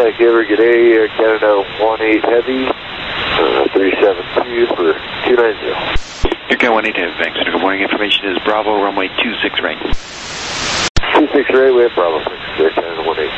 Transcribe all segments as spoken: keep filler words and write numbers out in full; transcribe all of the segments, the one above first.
Contact Ever, good day, Air Canada one eight Heavy, uh, three seven two for two nine zero. Air Canada one eight Heavy, thanks. Good morning, information is Bravo, runway two six right. two six right, we have Bravo six, Air Canada one eight.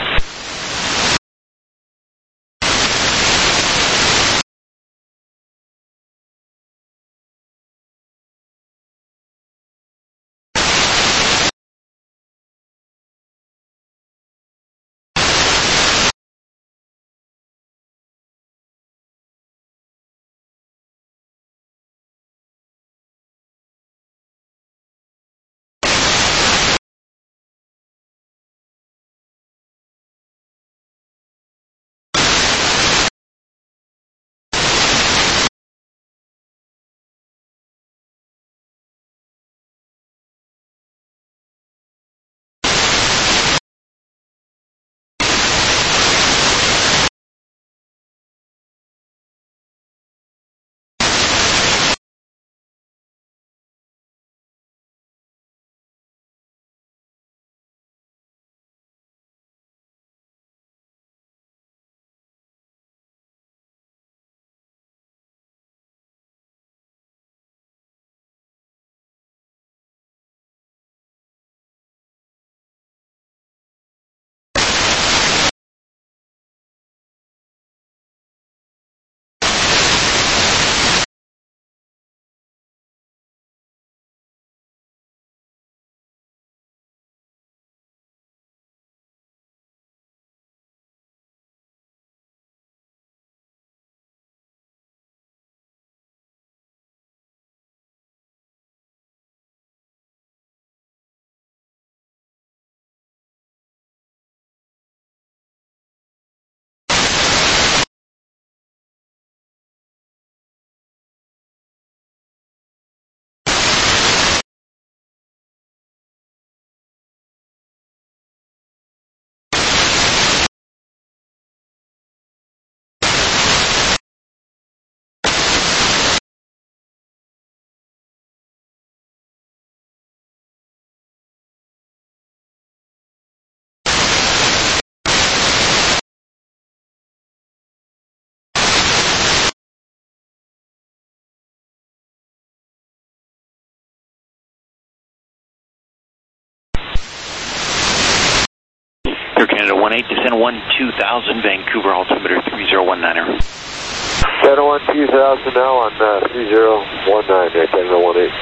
Air Canada one eight, descend one two thousand, Vancouver, altimeter three zero one niner. Center one two thousand now on uh, three zero one nine, Air Canada one eight.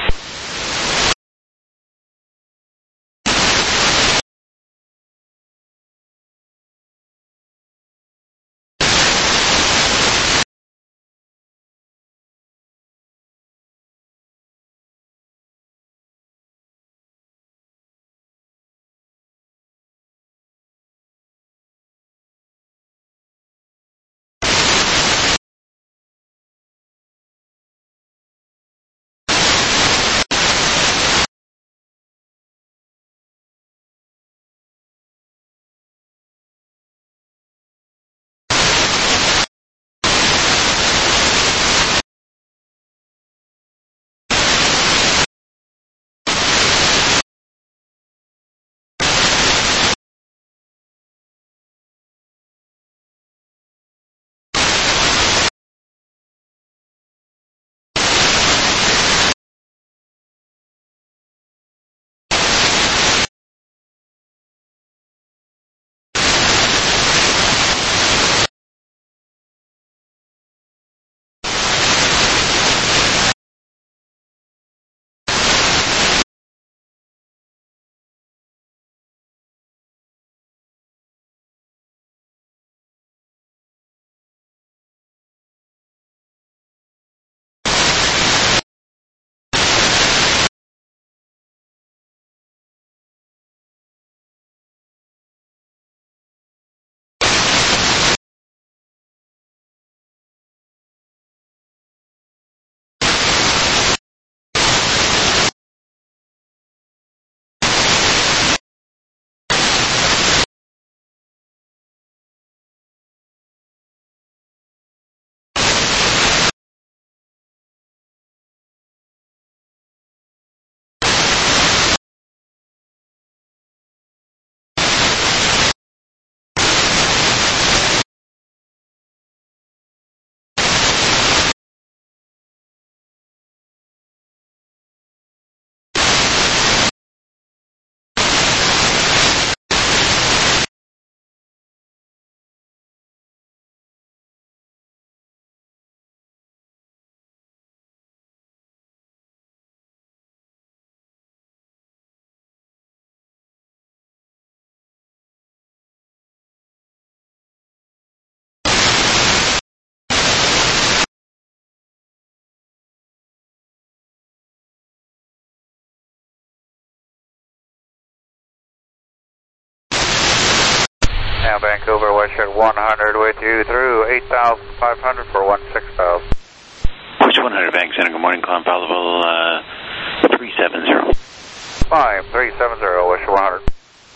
Now Vancouver, Wisher one hundred with you through eight thousand five hundred for one six thousand. Push one hundred, Bank Center, good morning, calling Paulville uh, three seven zero. five three seven zero, Wisher one hundred.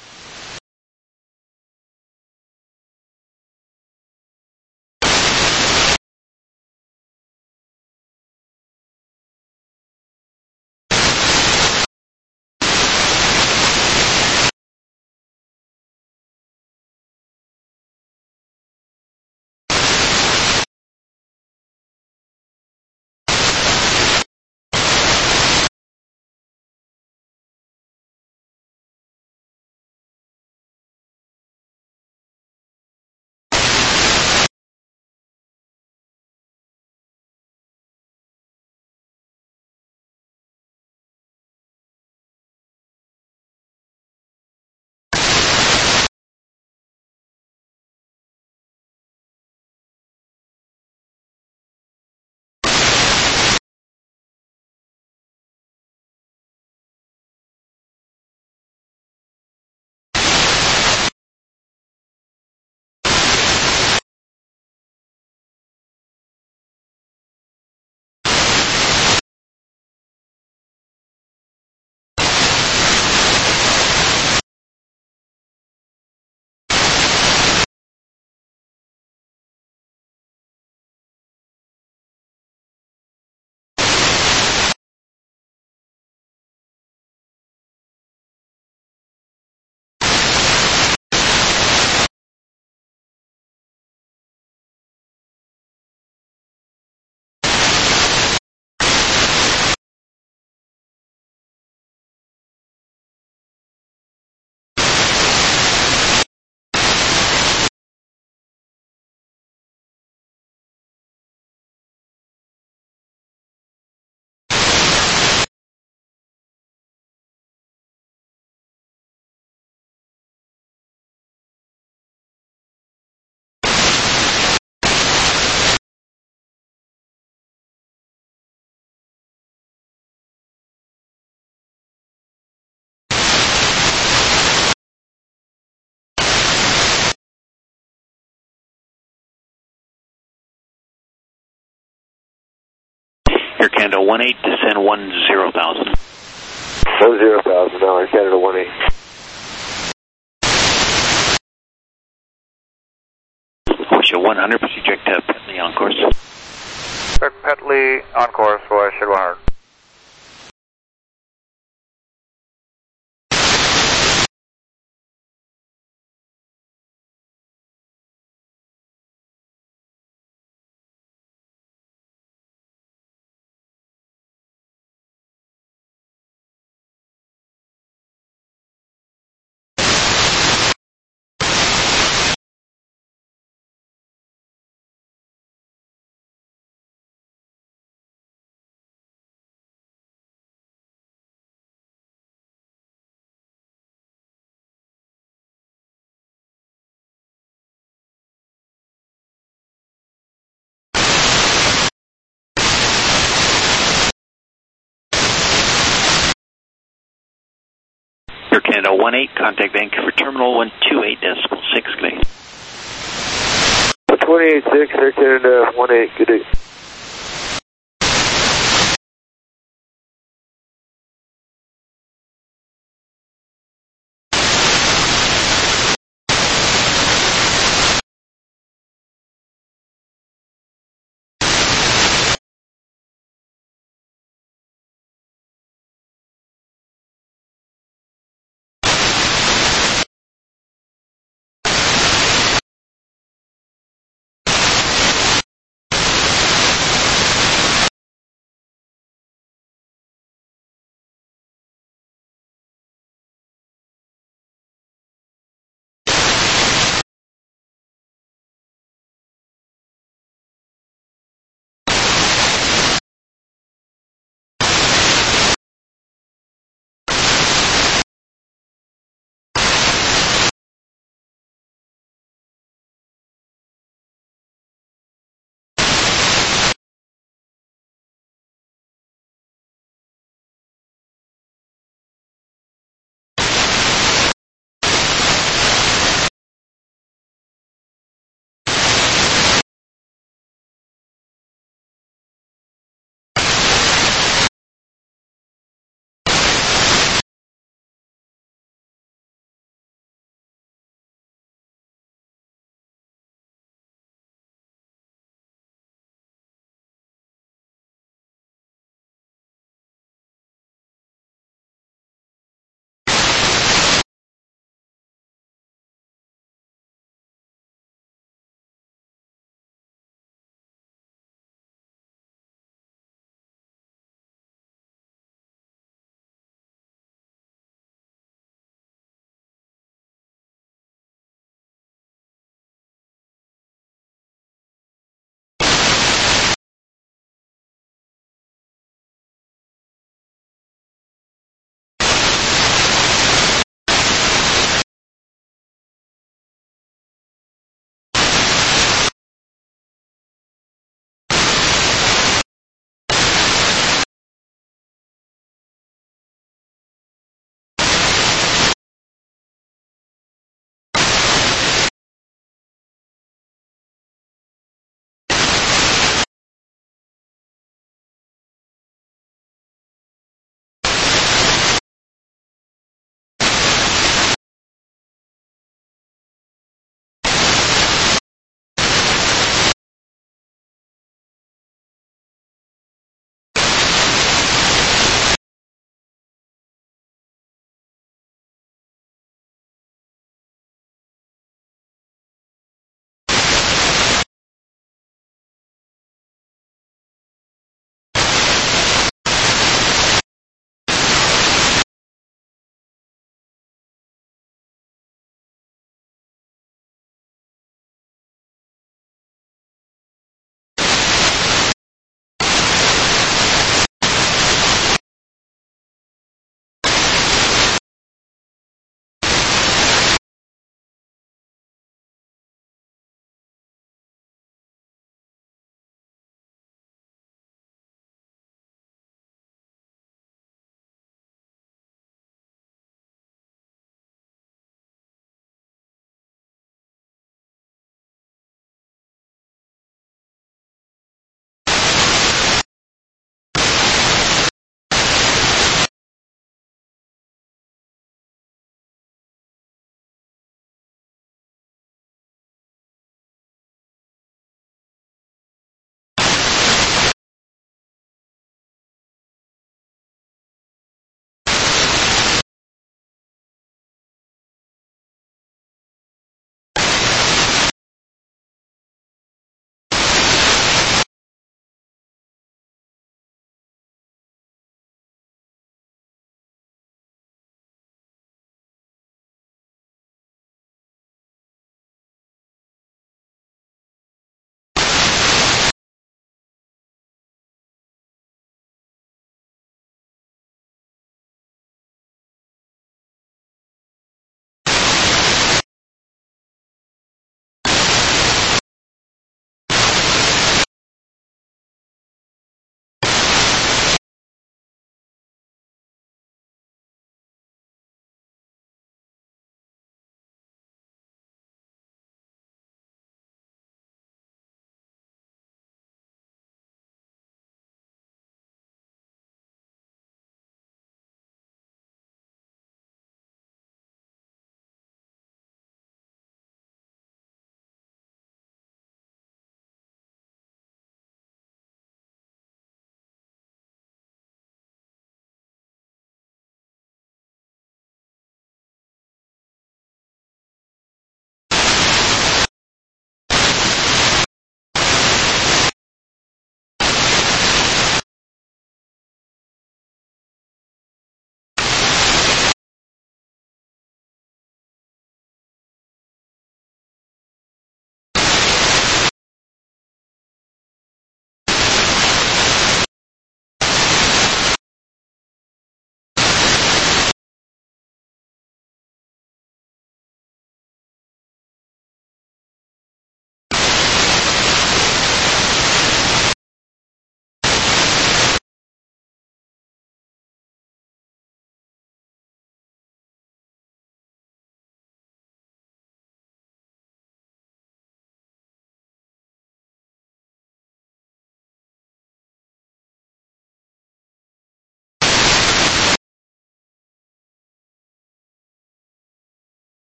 Air Canada one eight, descend one zero thousand. one zero thousand, now Air Canada one eight. Wisher one hundred, proceed direct to Petley on course. Petley on course, Wisher one hundred. Air Canada one eight, contact Vancouver Terminal one two eight decimal six, good day. twenty-eight six, Air Canada one eight, good day.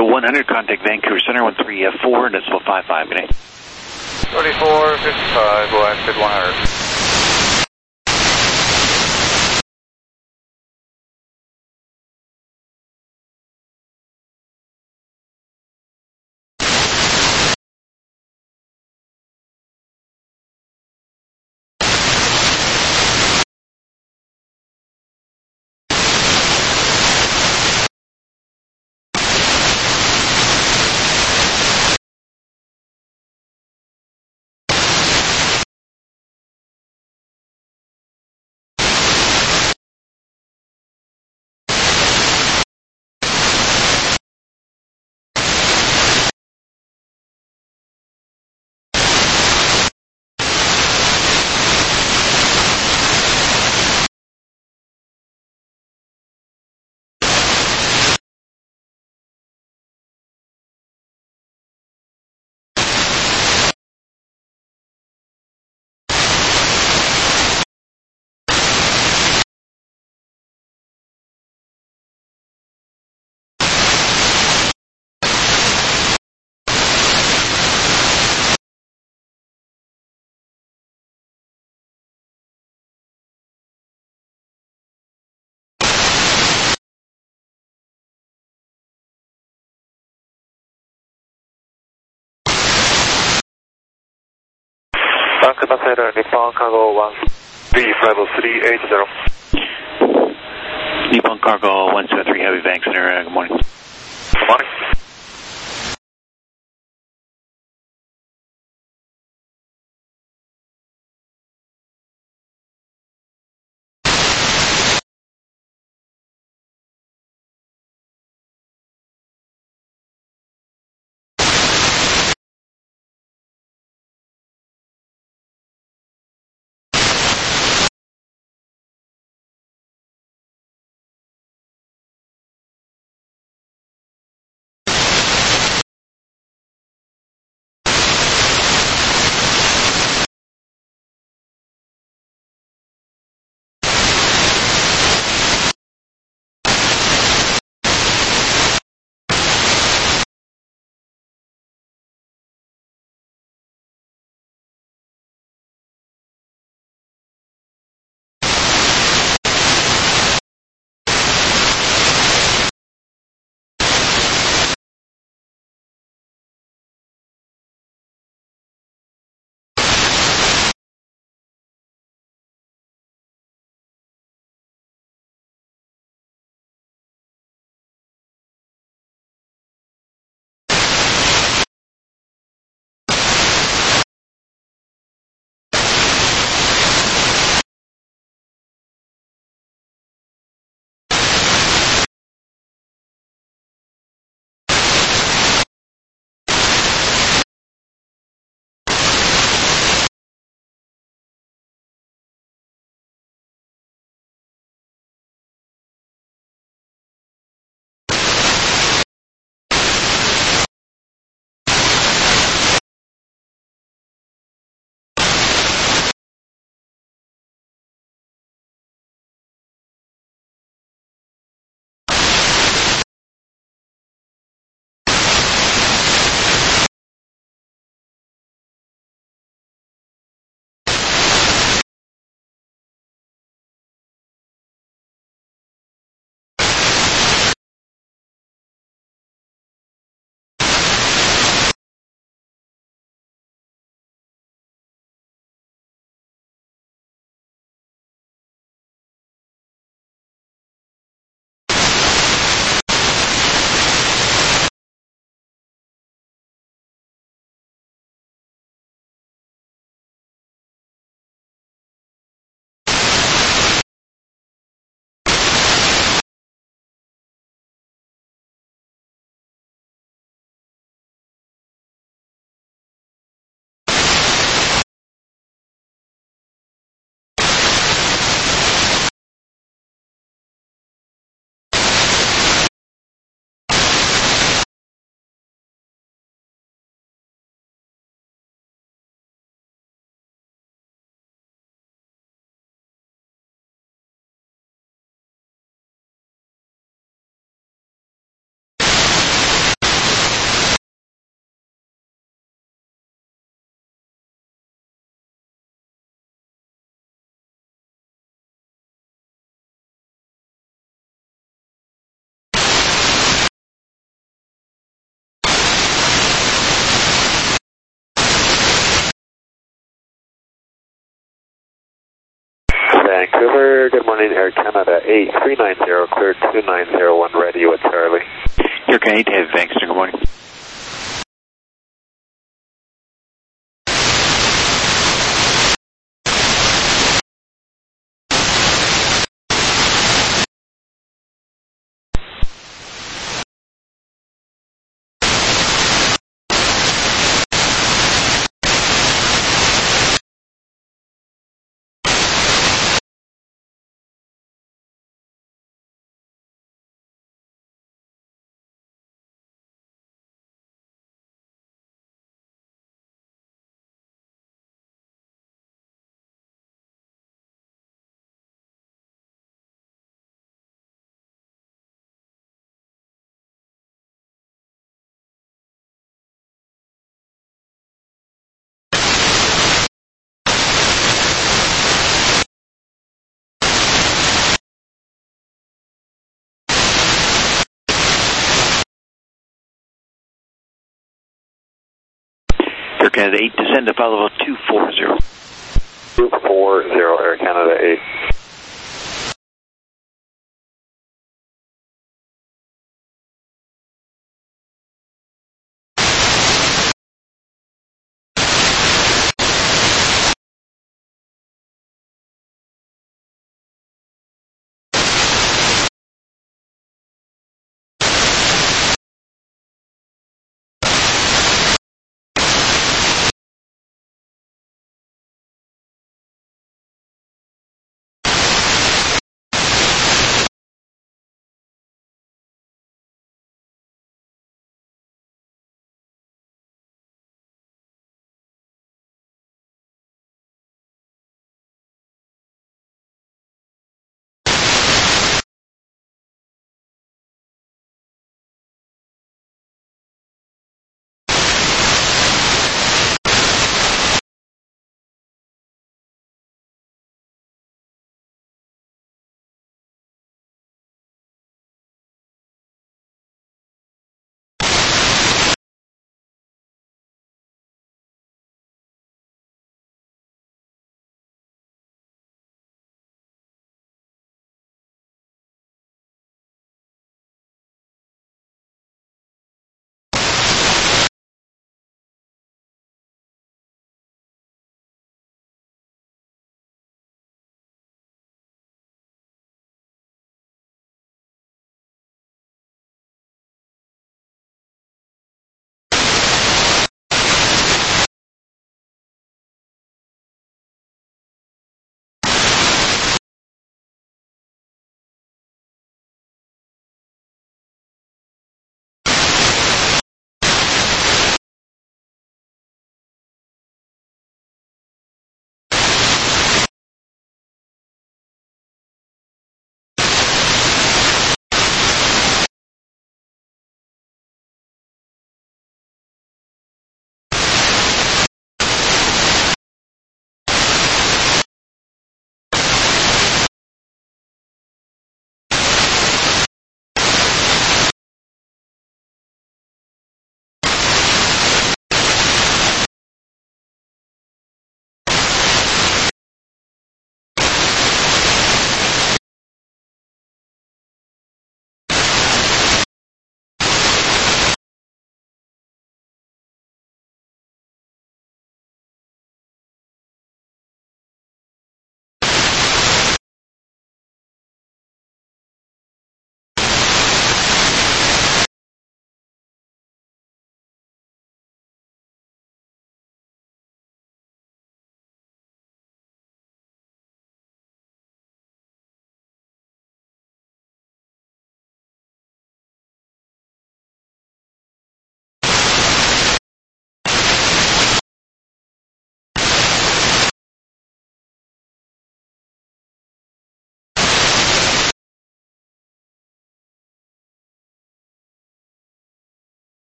So one hundred, contact Vancouver Center, one three four, decimal five five, good night. thirty-four fifty-five, go ahead, one hundred. Vancouver Center, Nippon Cargo one three five three eight zero. Nippon Cargo one seven three Heavy, Bank Center, uh, good morning. Good morning. Vancouver, good morning, Air Canada eight three nine zero, clear two nine zero one, ready with Charlie. Air Canada eight, thanks, good morning. Air Canada eight, descend to follow two four zero. two four zero, Air Canada eight.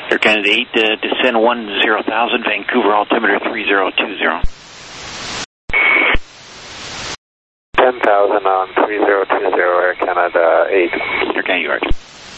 Air Canada eight, uh, descend one zero thousand, Vancouver altimeter three zero two zero. ten thousand on three zero two zero, Air Canada eight. Air Canada, right.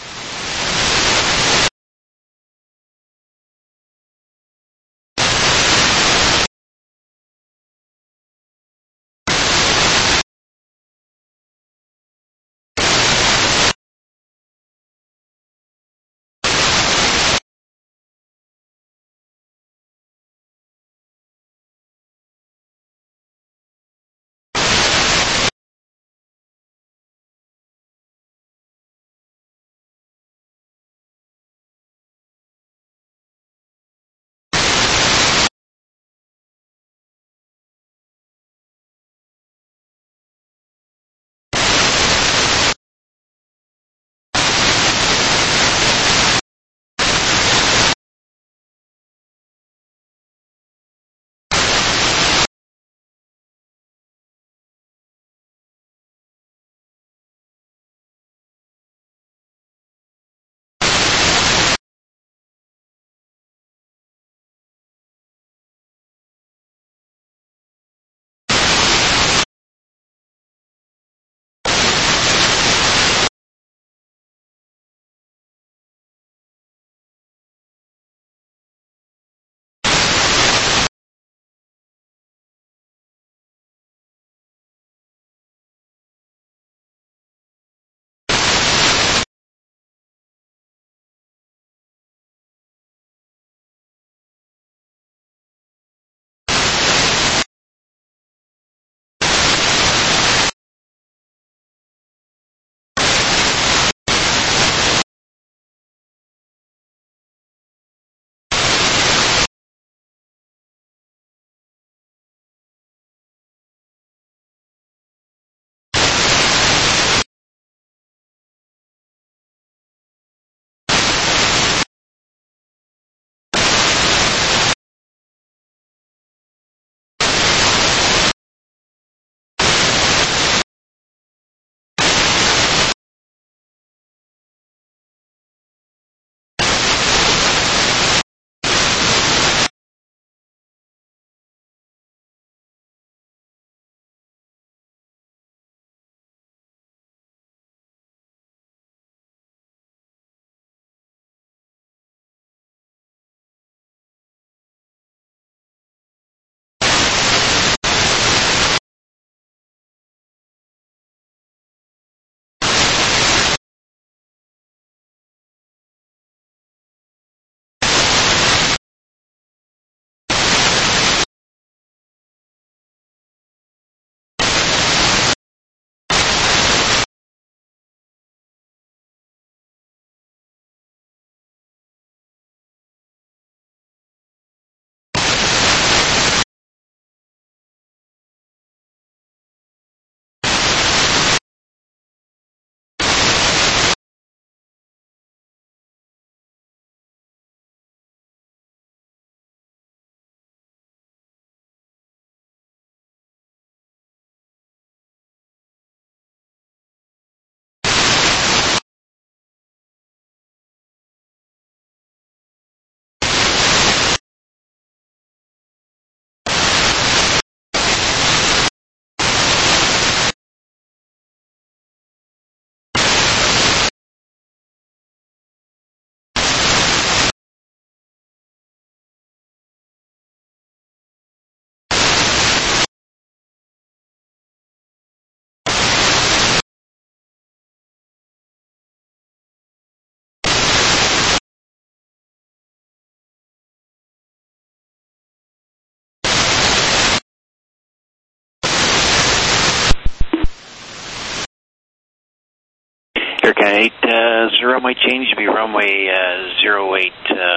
Air Canada eight, uh, zero might change to be runway uh, zero eight,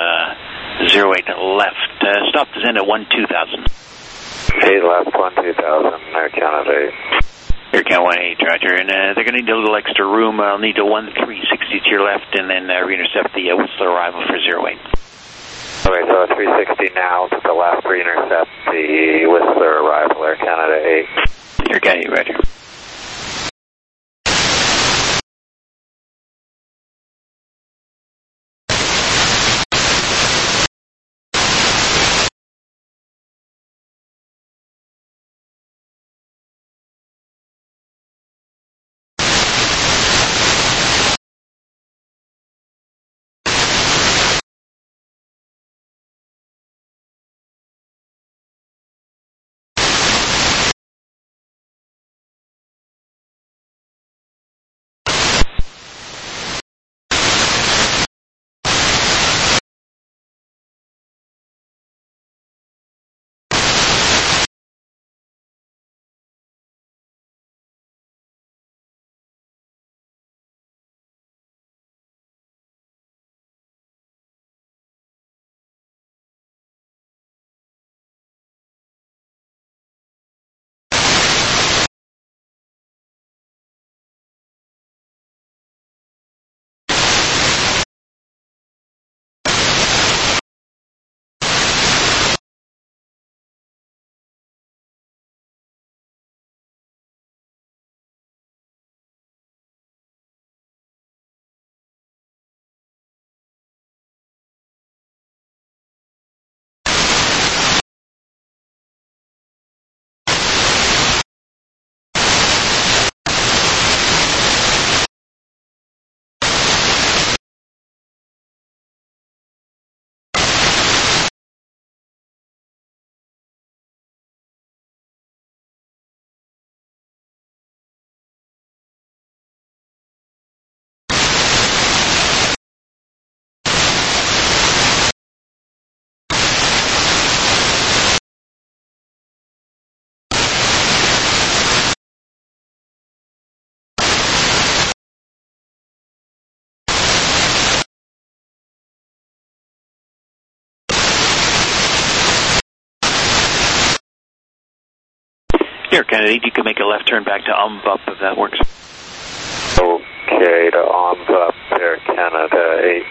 uh, zero eight left. Uh, stop descend at one two thousand. eight left, one two thousand, Air Canada eight. Air Canada one eight, roger. And uh, they're going to need a little extra room. I'll need a one three sixty to your left and then uh, re-intercept the uh, Whistler arrival for zero eight. Okay, so three sixty now to the last re-intercept the Whistler arrival, Air Canada eight. Air Canada eight, roger. Here, Canada eight, you can make a left turn back to Umbup if that works. Okay, to Umbup, Air Canada eight.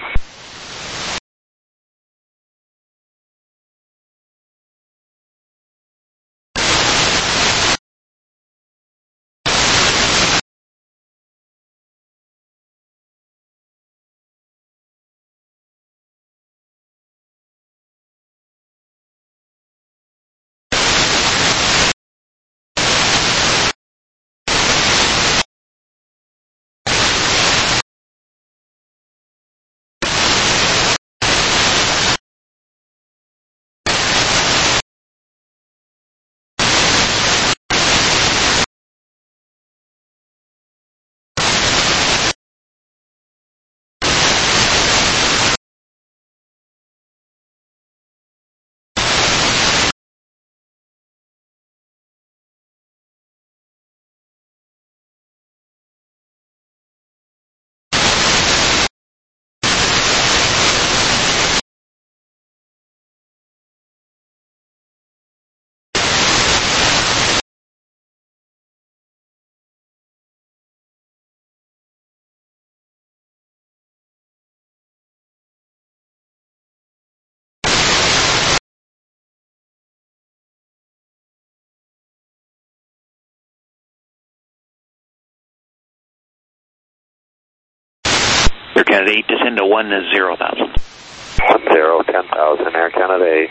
Air Canada eight, descend to one zero thousand. one zero, ten thousand, Air Canada eight.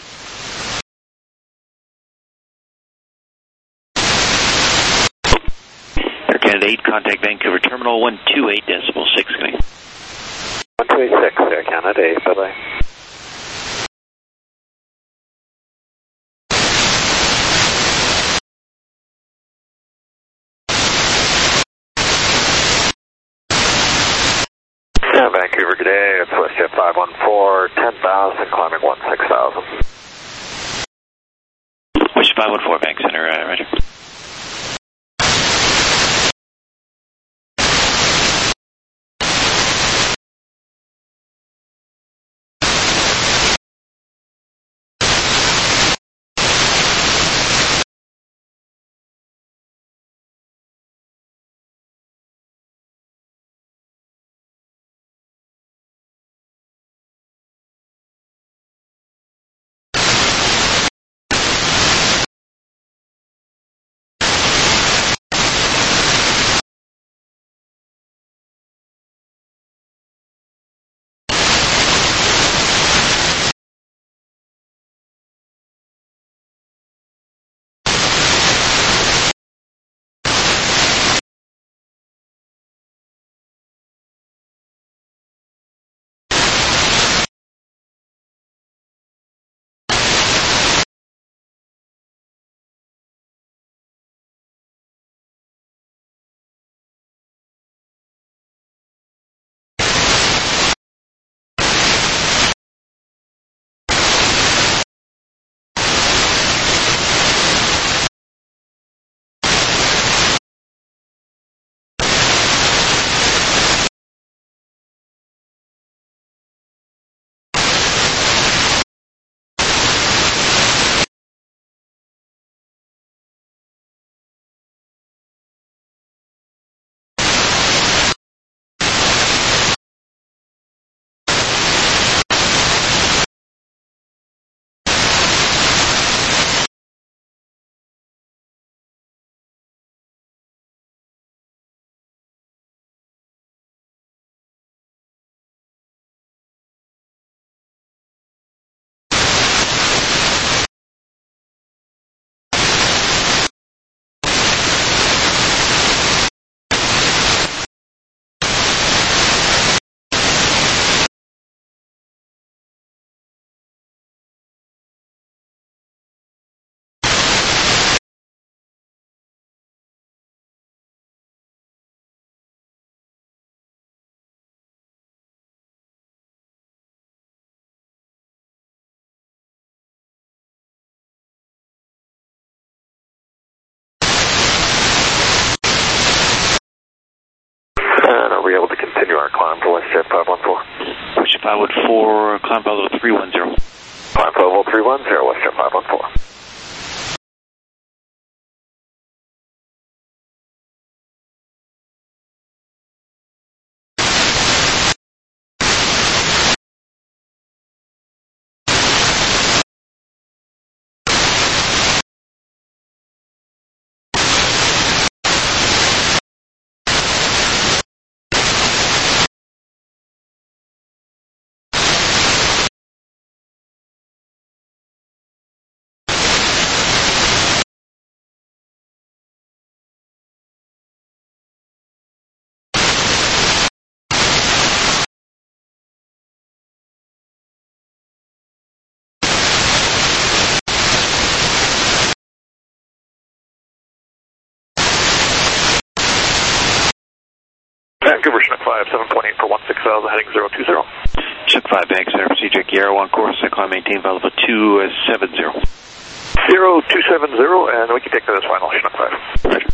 Air Canada eight, contact Vancouver Terminal one two eight decimal six. one two eight six, Air Canada eight, bye-bye. Yeah, Vancouver, good day. It's WestJet five one four, ten thousand, climbing one six thousand. WestJet five one four, Bank Center, uh, Roger. And are we able to continue our climb to WestJet five one four? WestJet five one four, climb level three one zero. Climb level three one zero, WestJet five one four. five, seven point eight for one six thousand, heading zero two zero. Chinook five, bank center, procedure, Guerra one course, climb maintain, Alpha two seven zero. zero two seven zero, and we can take that as final, Chinook five. Roger.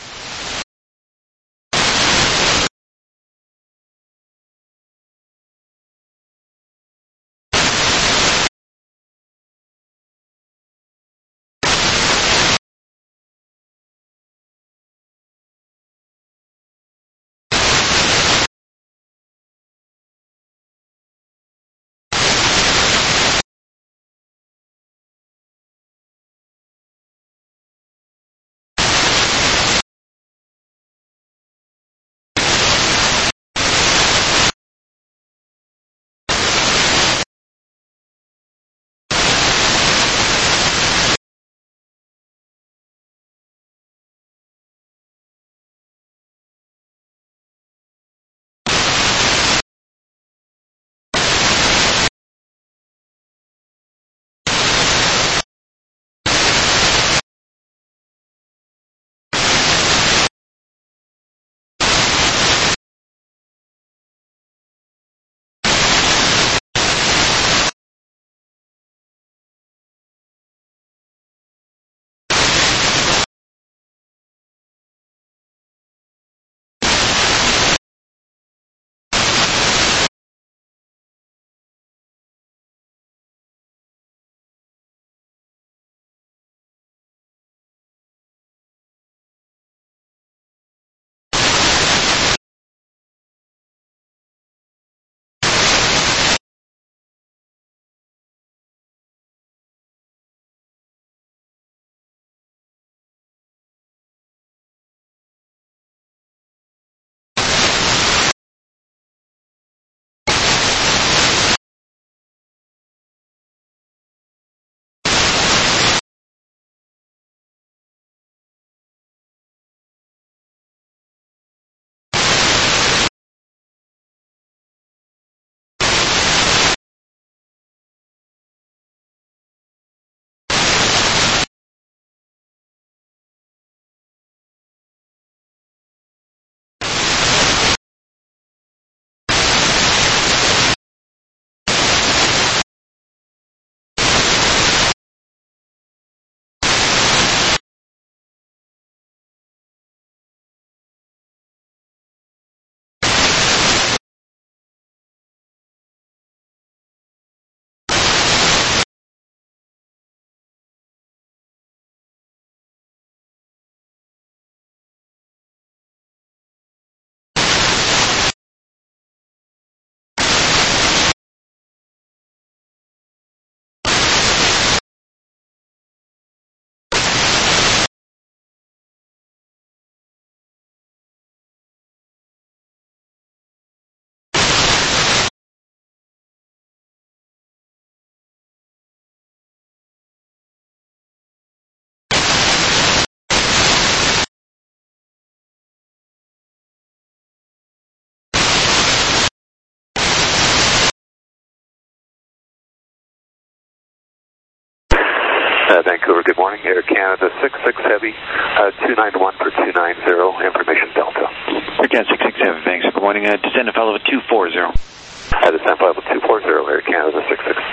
Uh, Vancouver, good morning. Air Canada six six Heavy, uh, two nine one for two nine zero, information Delta. Air Canada six six seven, thanks. Good morning. Uh, descend to level two four zero. Uh, descend to level two four zero, Air Canada six six.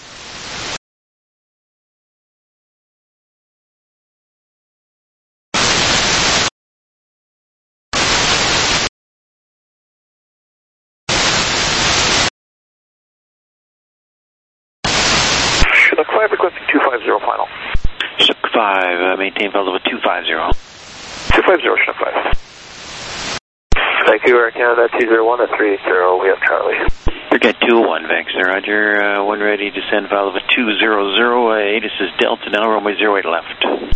Chinook five, requesting two five zero final. Chinook five, uh, maintain level two five zero. two five zero, Chinook five. Vancouver, Air Canada two zero one at three eight zero, we have Charlie. We got two oh one, Vex. Roger, uh, one ready, descend valve of two zero zero, uh, ATIS is Delta now, runway zero eight left.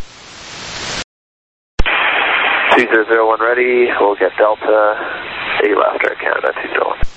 two zero zero one ready, we'll get Delta, eight left, Air Canada two zero one.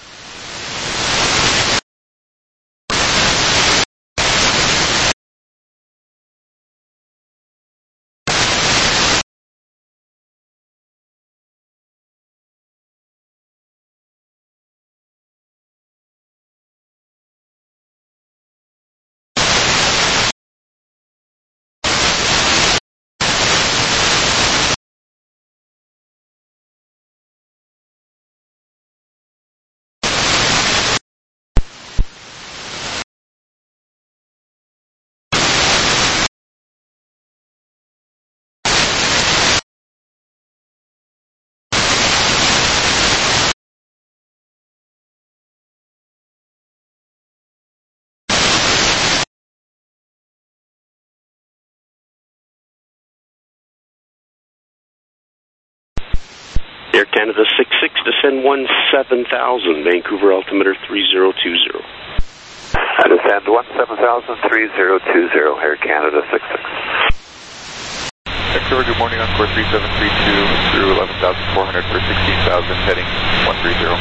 Canada six six, descend one seven thousand, Vancouver altimeter three zero two zero. I descend one seven thousand, three zero two zero, Air Canada six six. Vancouver, good morning, Encore three seven three two through eleven thousand four hundred for sixteen thousand, heading one three zero.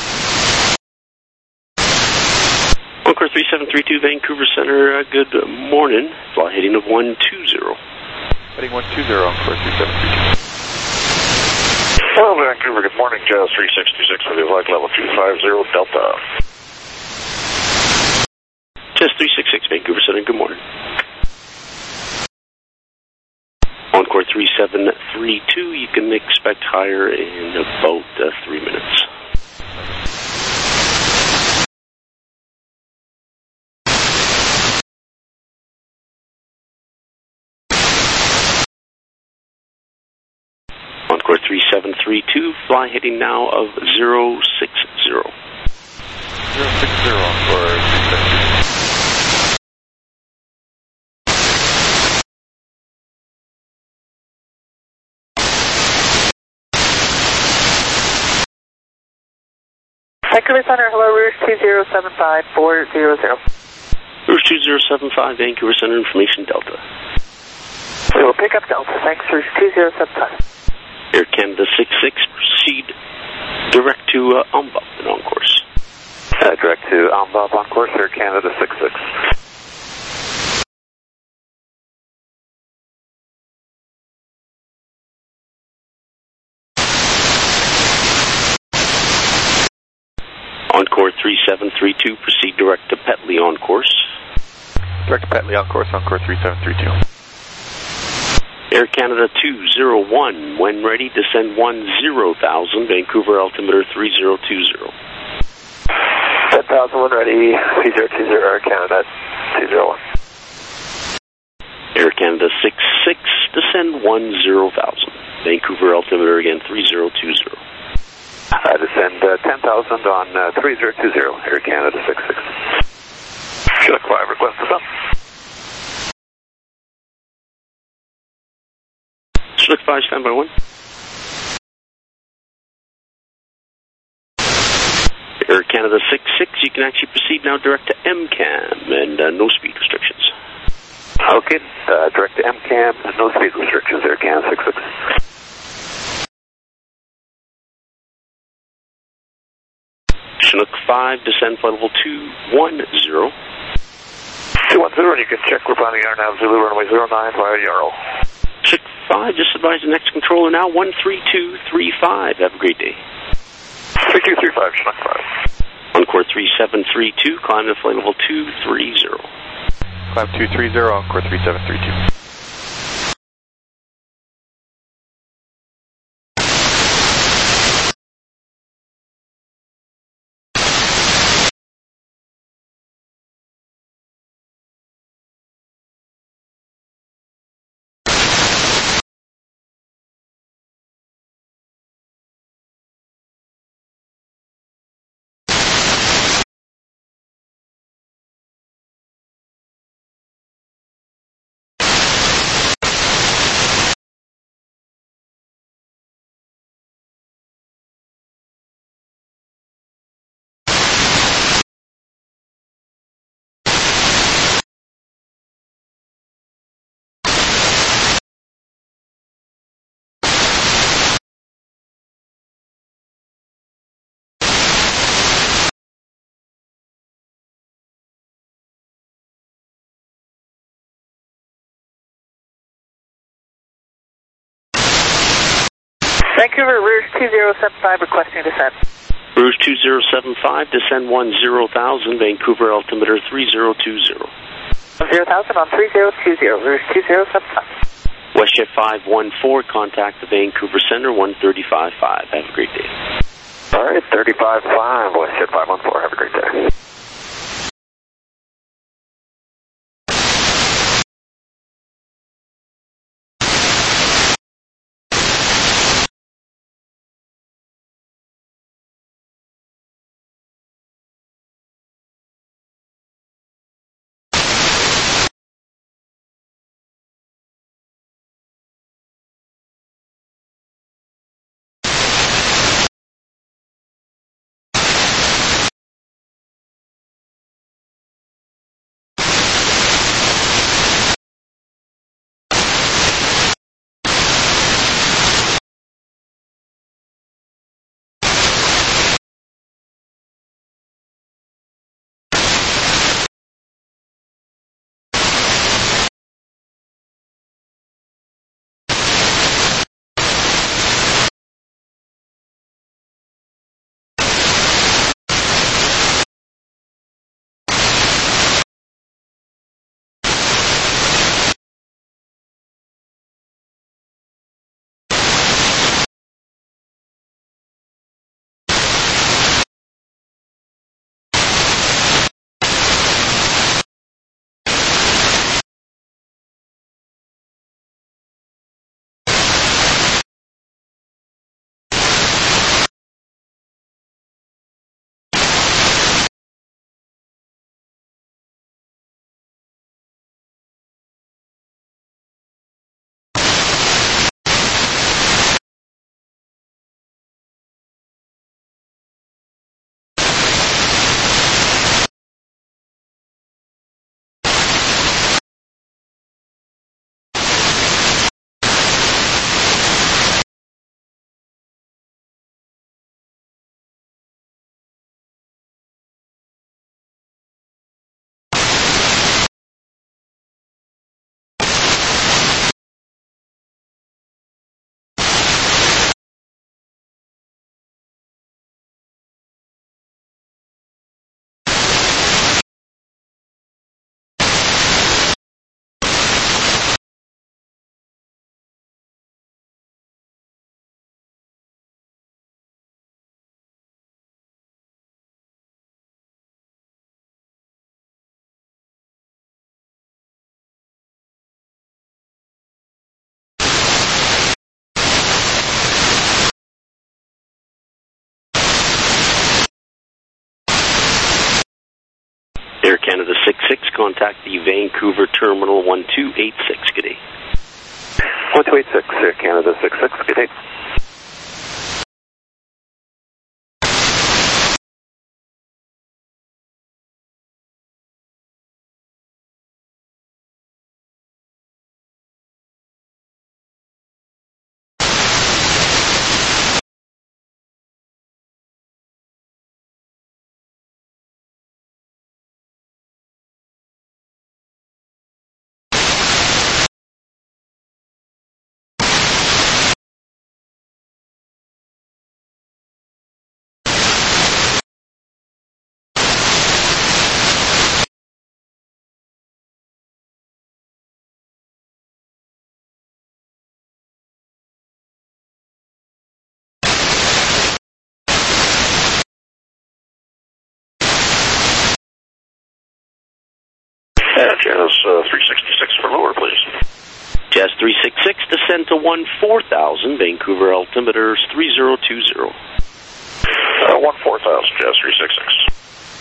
Encore three seven three two, Vancouver Center, uh, good morning. Fly heading of one two zero. Heading one two zero, Encore three seven three two. Well, Vancouver, good morning, Jazz three six two six for the flight level two five zero, Delta. Jazz three six six, Vancouver Center, good morning. Encore three seven three two, you can expect higher in about uh, three minutes. Encore three seven three two, fly heading now of zero six zero. zero six zero, Encore three seven three two. Vancouver Center, hello, Rouge two zero seven five four zero zero. Rouge two zero seven five, Vancouver Center, information Delta. We will pick up Delta, thanks, Rouge two zero seven five. Air Canada six six, proceed direct to uh, Umbop and on course. Uh, direct to Umbop on course, Air Canada six six. Encore three seven three two, proceed direct to Petley on course. Direct to Petley on course, Encore three seven three two. Air Canada two zero one, when ready, descend one zero thousand, Vancouver altimeter three zero two zero. ten thousand, when ready, three zero two zero, Air Canada two zero one. Air Canada six six, descend one zero thousand, Vancouver altimeter again three zero two zero. I descend uh, ten thousand on uh, three zero two zero, Air Canada six six. Chinook five, request to sun. Chinook five, stand by one. Air Canada six six, you can actually proceed now direct to M CAM and uh, no speed restrictions. Okay, uh, direct to M CAM, no speed restrictions, Air Canada six six. Chinook five, descend flight level two one zero. two one zero, and you can check we're planning Air Nav Zulu runway zero nine via Yarrow. Chinook five, just advise the next controller now, one three two three five. Have a great day. three two three five, Chinook five. Encore three seven three two, climb to flight level two three zero. Climb two three zero, Encore three seven three two. Vancouver, Rouge two zero seven five, requesting descent. Rouge two zero seven five, descend one zero thousand, Vancouver altimeter three zero two zero. zero thousand on three zero two zero, Rouge two zero seven five. WestJet five one four, contact the Vancouver Center, one thirty-five five. Have a great day. All right, thirty-five five, WestJet five one four, have a great day. Air Canada six six, contact the Vancouver Terminal one two eight six. Good day. one two eight six, Air Canada six six, good day. Yeah, Jazz uh, three sixty-six for lower, please. Jazz three sixty-six, descend to one four thousand, Vancouver altimeter three zero two zero. Uh, one four thousand, Jazz three sixty-six.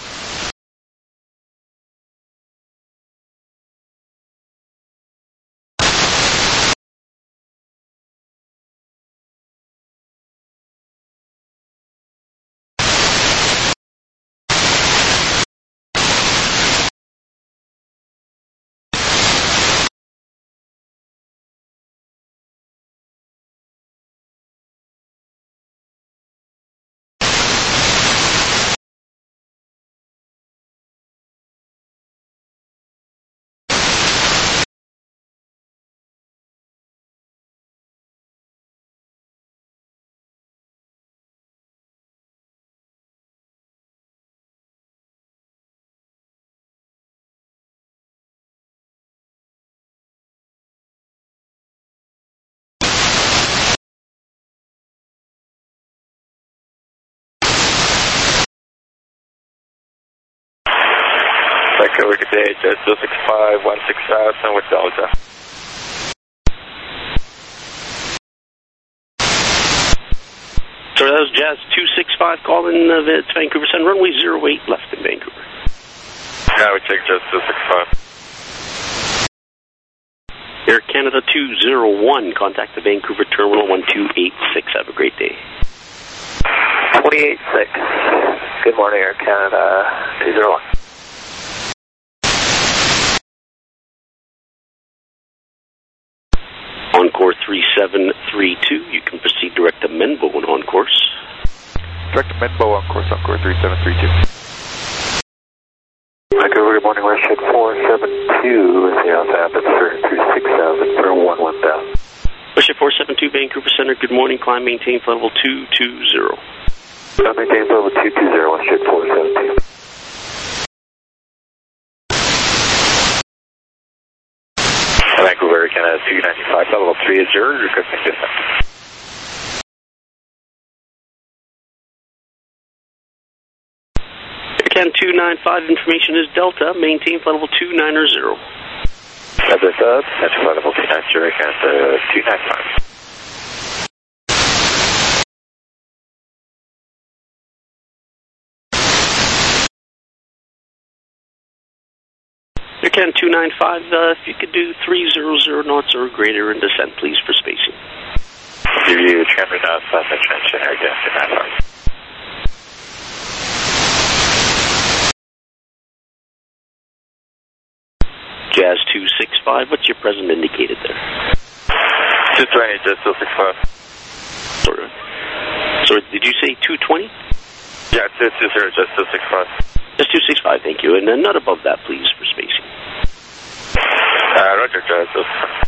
Vancouver, good day, Jazz two six five, one six thousand with Delta. So that was Jazz two six five calling uh, Vancouver Sun, runway zero eight left in Vancouver. Yeah, we take Jazz two six five. Air Canada two zero one, contact the Vancouver Terminal one two eight six. Have a great day. twenty-eight six, good morning, Air Canada two zero one. Encore three seven three two, you can proceed direct to Menbo and on course. Direct to Menbo on course, Encore three seven three two. Vancouver, good morning, West four seven two, is the Alpha Aperture two six thousand for one one thousand. West four seven two, Vancouver Center, good morning, climb, maintain flight level two two zero. Climb, maintain flight level two two zero, West four seven two. Vancouver, Canada two ninety-five, level three eighty, requesting distance. Air Can two nine five, information is Delta, maintain flight level two nine zero. That's it, uh, that's flight level two nine zero, Canada two nine five. Air Can two nine five, uh, if you could do three hundred knots or greater in descent, please, for spacing. I'll give you three hundred knots on the trench and Air Can two nine five. Jazz two six five, what's your present indicated there? two twenty, Jazz two six five. Sorry, sorry, did you say two twenty? Yeah, two two zero, Jazz two six five. Jazz two six five, thank you. And uh, not above that, please, for spacing. Uh, Roger, Jazz two six five.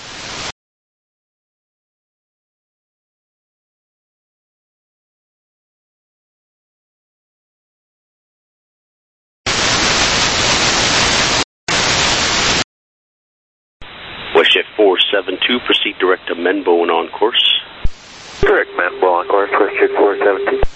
Westjet four seven two, proceed direct to Menbo and on course. Direct Menbo on course, Westjet four seven two.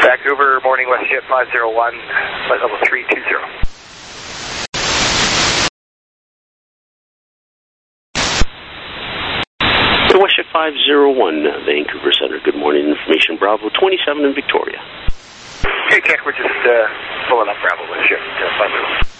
Vancouver, morning, WestJet five zero one, flight level three two zero. WestJet five zero one, Vancouver Center. Good morning. Information Bravo twenty-seven in Victoria. Hey, Tech, we're just uh, pulling up Bravo WestJet uh, five zero one.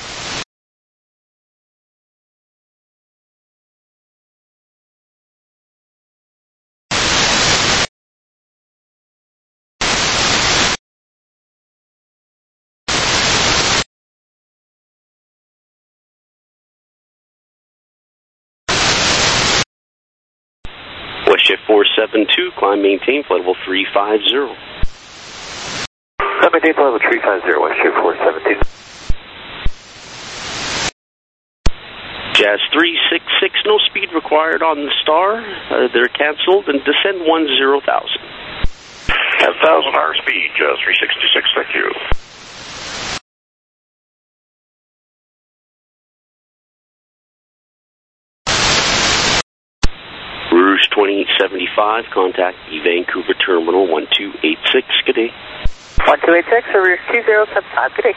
WestJet four seven two, climb maintain, flight level three five zero. Climb maintain, flight level three five zero, WestJet four seven two. Jazz three six six, no speed required on the Star. Uh, they're canceled, and descend one zero thousand. ten thousand hour speed, Jazz three sixty-six, thank you. Rouge twenty-eight seventy-five, contact the Vancouver Terminal one two eight six, good day. one two eight six, Rouge two zero seven five, good day.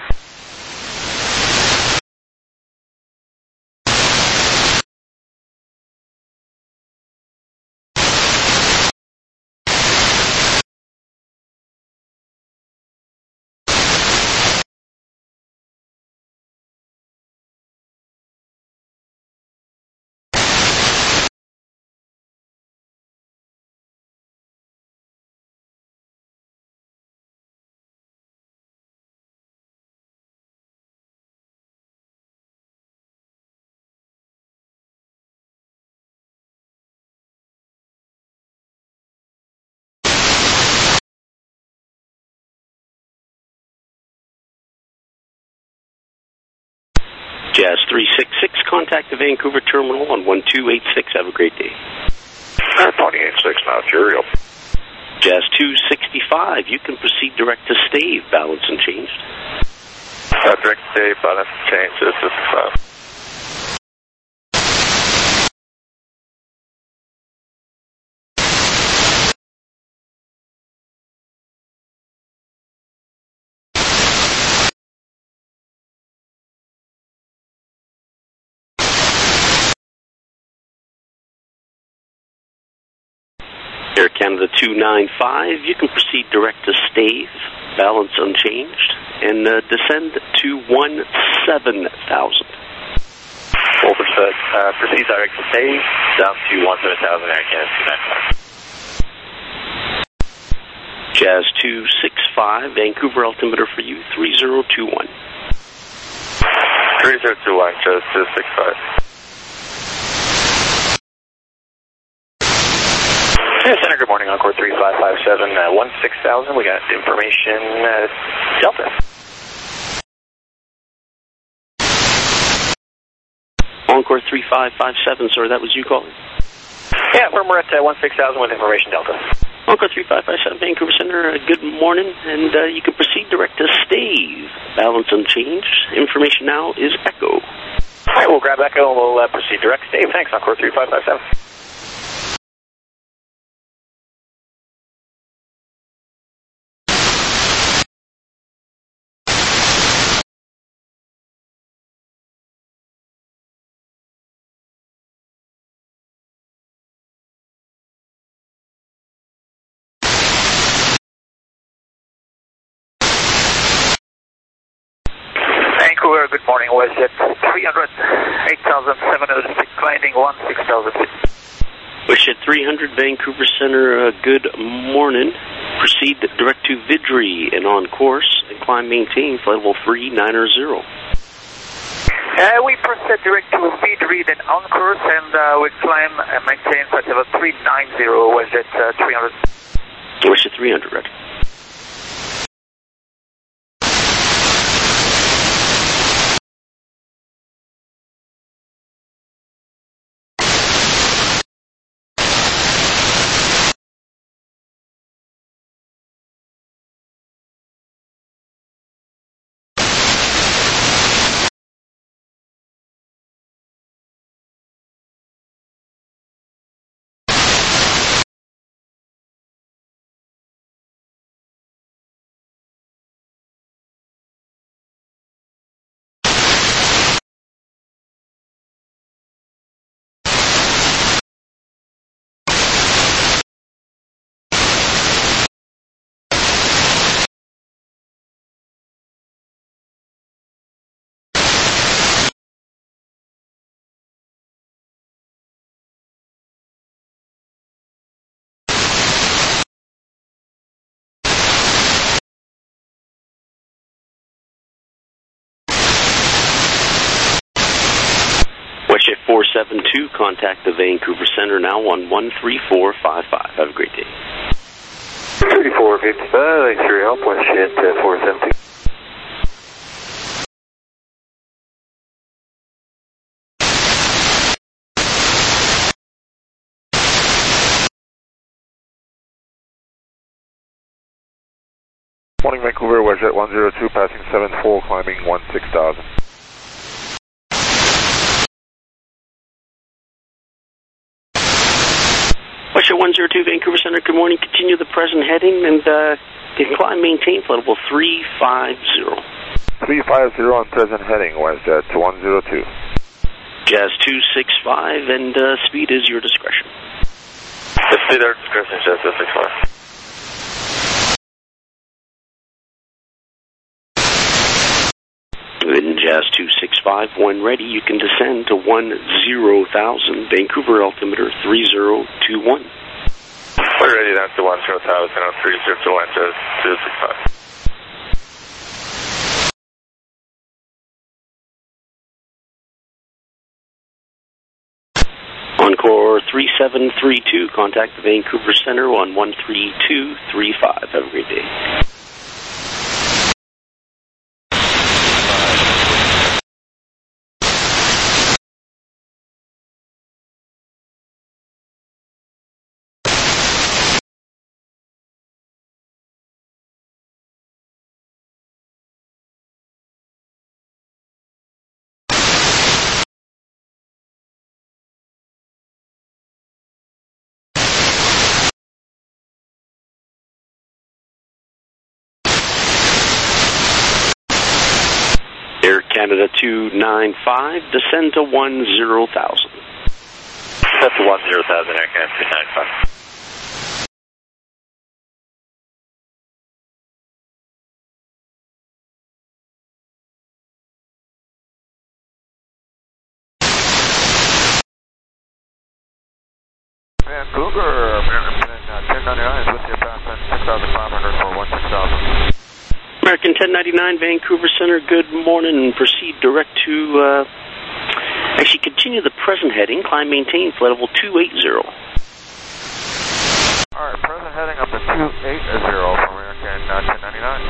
Jazz three six six, contact the Vancouver Terminal on one two eight six. Have a great day. Tony eight six now, cheerio. Jazz two sixty-five, you can proceed direct to Stave, balance unchanged. Uh, direct to Stave, balance unchanged, this is uh Air Canada two nine five, you can proceed direct to Stave, balance unchanged, and uh, descend to one seven thousand. Overstood. Uh, proceed direct to Stave, down to one seven thousand, Air Canada two nine five. Jazz two six five, Vancouver altimeter for you, three zero two one. three zero two one, Jazz two six five. Hey, Center, good morning, Encore three five five seven, uh, one six thousand, we got information, uh, Delta. Encore three five five seven, sir, that was you calling? Yeah, we're at uh, one six thousand with information, Delta. Encore three five five seven, Vancouver Center, uh, good morning, and uh, you can proceed direct to Stave, balance unchanged. Information now is Echo. All right, we'll grab Echo and we'll uh, proceed direct to Stave. Thanks, Encore three five five seven. Vancouver, good morning, WestJet three hundred, eight thousand seven hundred six, climbing one six thousand. WestJet three hundred, Vancouver Center, uh, good morning. Proceed direct to Vidri and on course, and climb maintain, flight level three nine zero. Uh, we proceed direct to Vidri, then on course, and uh, we climb and maintain flight level three nine zero, WestJet uh, three hundred. WestJet three hundred, right. four seven two, contact the Vancouver Center now on one three four five five. Have a great day. three four five five, thanks for your help. WestJet uh, four seven two. Morning, Vancouver, WestJet one zero two, passing seven four, climbing one six thousand. WestJet one zero two, Vancouver Center, good morning. Continue the present heading and uh, climb maintain flight level three five zero. three five zero on present heading, WestJet one zero two. Jazz two six five, and uh, speed is your discretion. The speed at discretion, Jazz two six five. In Jazz two six five, when ready, you can descend to one zero thousand, Vancouver altimeter three zero two one. We're ready down to one zero thousand on three zero two one, Jazz two six five. Encore three seven three two, contact the Vancouver Center on one three two three five. Have a great day. Air Canada two nine five, descend to one zero thousand. That's one zero thousand, Air Canada two nine five. Vancouver, American ten ninety-nine is with you, passing six thousand five hundred for one six thousand. American ten ninety-nine, Vancouver Center, good morning. Proceed direct to, uh, actually continue the present heading, climb maintain, flight level two eight zero. Alright, present heading up to two eight zero for American uh, ten ninety-nine.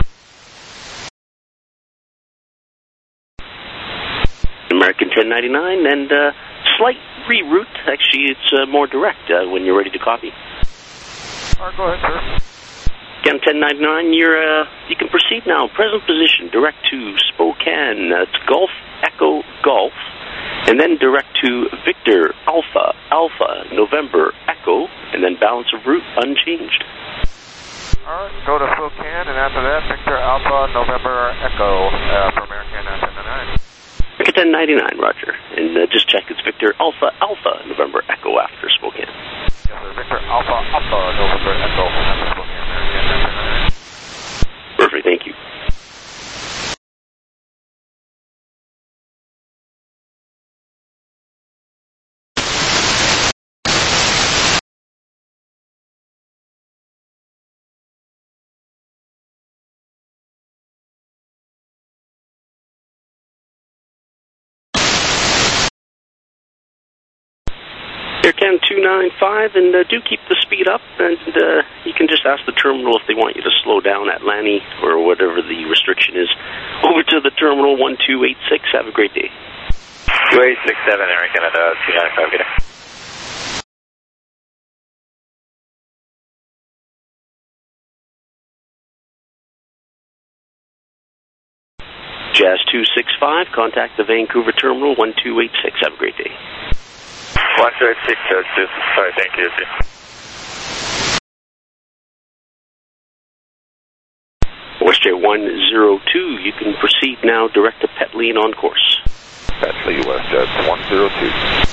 American ten ninety-nine, and uh, slight reroute. Actually, it's uh, more direct uh, when you're ready to copy. Alright, go ahead, sir. Again, ten ninety-nine, you're, uh, you can proceed now. Present position, direct to Spokane. Uh, it's Golf Echo Golf. And then direct to Victor Alpha Alpha November Echo. And then balance of route unchanged. Alright, go to Spokane, and after that, Victor Alpha November Echo uh, for American ten ninety-nine. American ten ninety-nine, Roger. And uh, just check it's Victor Alpha Alpha November Echo after Spokane. Yes, sir. Victor Alpha Alpha November Echo after Spokane. American ten ninety-nine. Perfect, thank you. Air Canada two nine five, and uh, do keep the speed up, and uh, you can just ask the terminal if they want you to slow down at Lanny or whatever the restriction is. Over to the terminal one two eight six. Have a great day. two eight six seven, Air Canada two nine five, good day. Jazz two six five, contact the Vancouver terminal one two eight six. Have a great day. one two eight six, Jazz two six five, thank you. WestJet one zero two, you can proceed now direct to Petley on course. Petley, WestJet one zero two.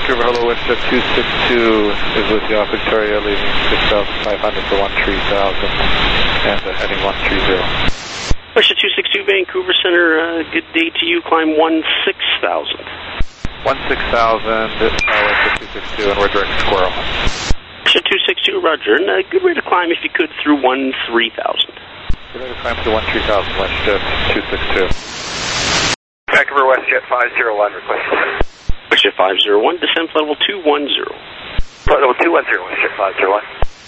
Vancouver, hello, WestJet two six two is with you off Victoria, leaving six thousand five hundred for one three thousand and uh, heading one three zero. WestJet two six two, Vancouver Center, uh, good day to you, climb one six thousand. one six thousand, uh, WestJet two six two, and we're direct to Squirrel. WestJet two six two, roger, and uh, good way to climb if you could through one three thousand. Good way to climb to one three thousand, WestJet two six two. Vancouver, WestJet five zero one, request. WestJet five zero one, descent level two one zero. Flight level two one zero, WestJet five zero one.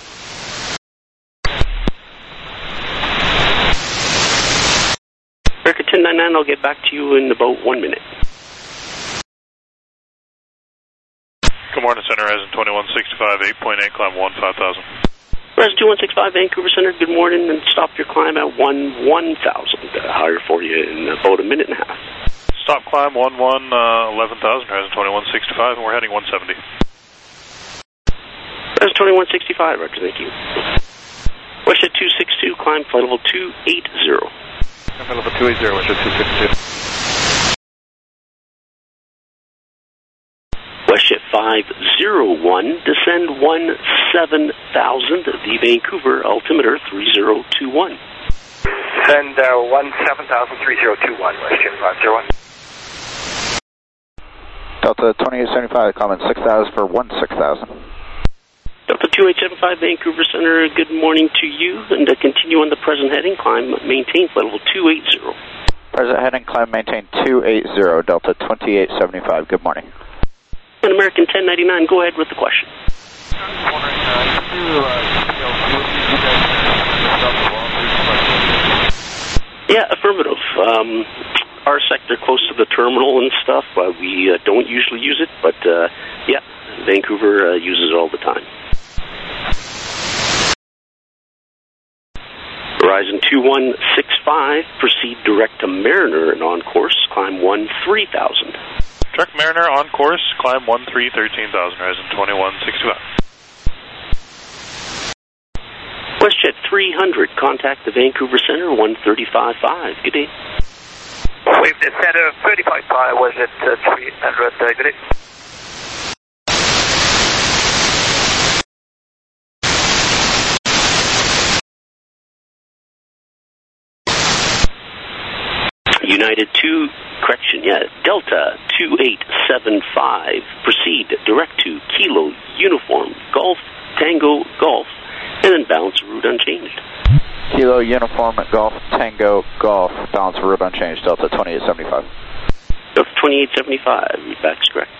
America ten ninety-nine, I'll get back to you in about one minute. Good morning, Center, Horizon twenty-one sixty-five, eight point eight, climb one five thousand. Horizon two one six five, Vancouver Center, good morning, and stop your climb at one one thousand. Uh, higher for you in about a minute and a half. Stop climb one one, uh, eleven thousand, Horizon twenty-one sixty-five, and we're heading one seventy. Horizon twenty-one sixty-five, roger, thank you. WestJet two six two, climb flight level two eighty. Flight level two eighty, WestJet two six two. WestJet five zero one, descend one seven thousand, the Vancouver altimeter three zero two one. Send uh, one seven thousand three zero two one, WestJet five zero one. Delta twenty-eight seventy-five, comment six thousand for one six thousand. Delta two eight seven five, Vancouver Center, good morning to you, and to continue on the present heading, climb, maintain flight level two eighty. Present heading, climb, maintain two eighty, Delta twenty-eight seventy-five, good morning. And American ten ninety-nine, go ahead with the question. Yeah, affirmative. Um, our sector close to the terminal and stuff, uh, we uh, don't usually use it, but uh, yeah, Vancouver uh, uses it all the time. Horizon two one six five, proceed direct to Mariner and on course, climb one three thousand. Direct Mariner on course, climb one three thirteen thousand, Horizon twenty-one sixty-five. WestJet three hundred, contact the Vancouver Center, one thirty-five five. Good day. Wave the center, thirty-five five, WestJet uh, three hundred, uh, good day. United two, correction, yeah, Delta two eight seven five, proceed direct to Kilo Uniform Golf Tango Golf, and then balance route unchanged. Kilo Uniform Golf Tango Golf, balance route unchanged, Delta twenty-eight seventy-five. Delta twenty-eight seventy-five, readback's correct.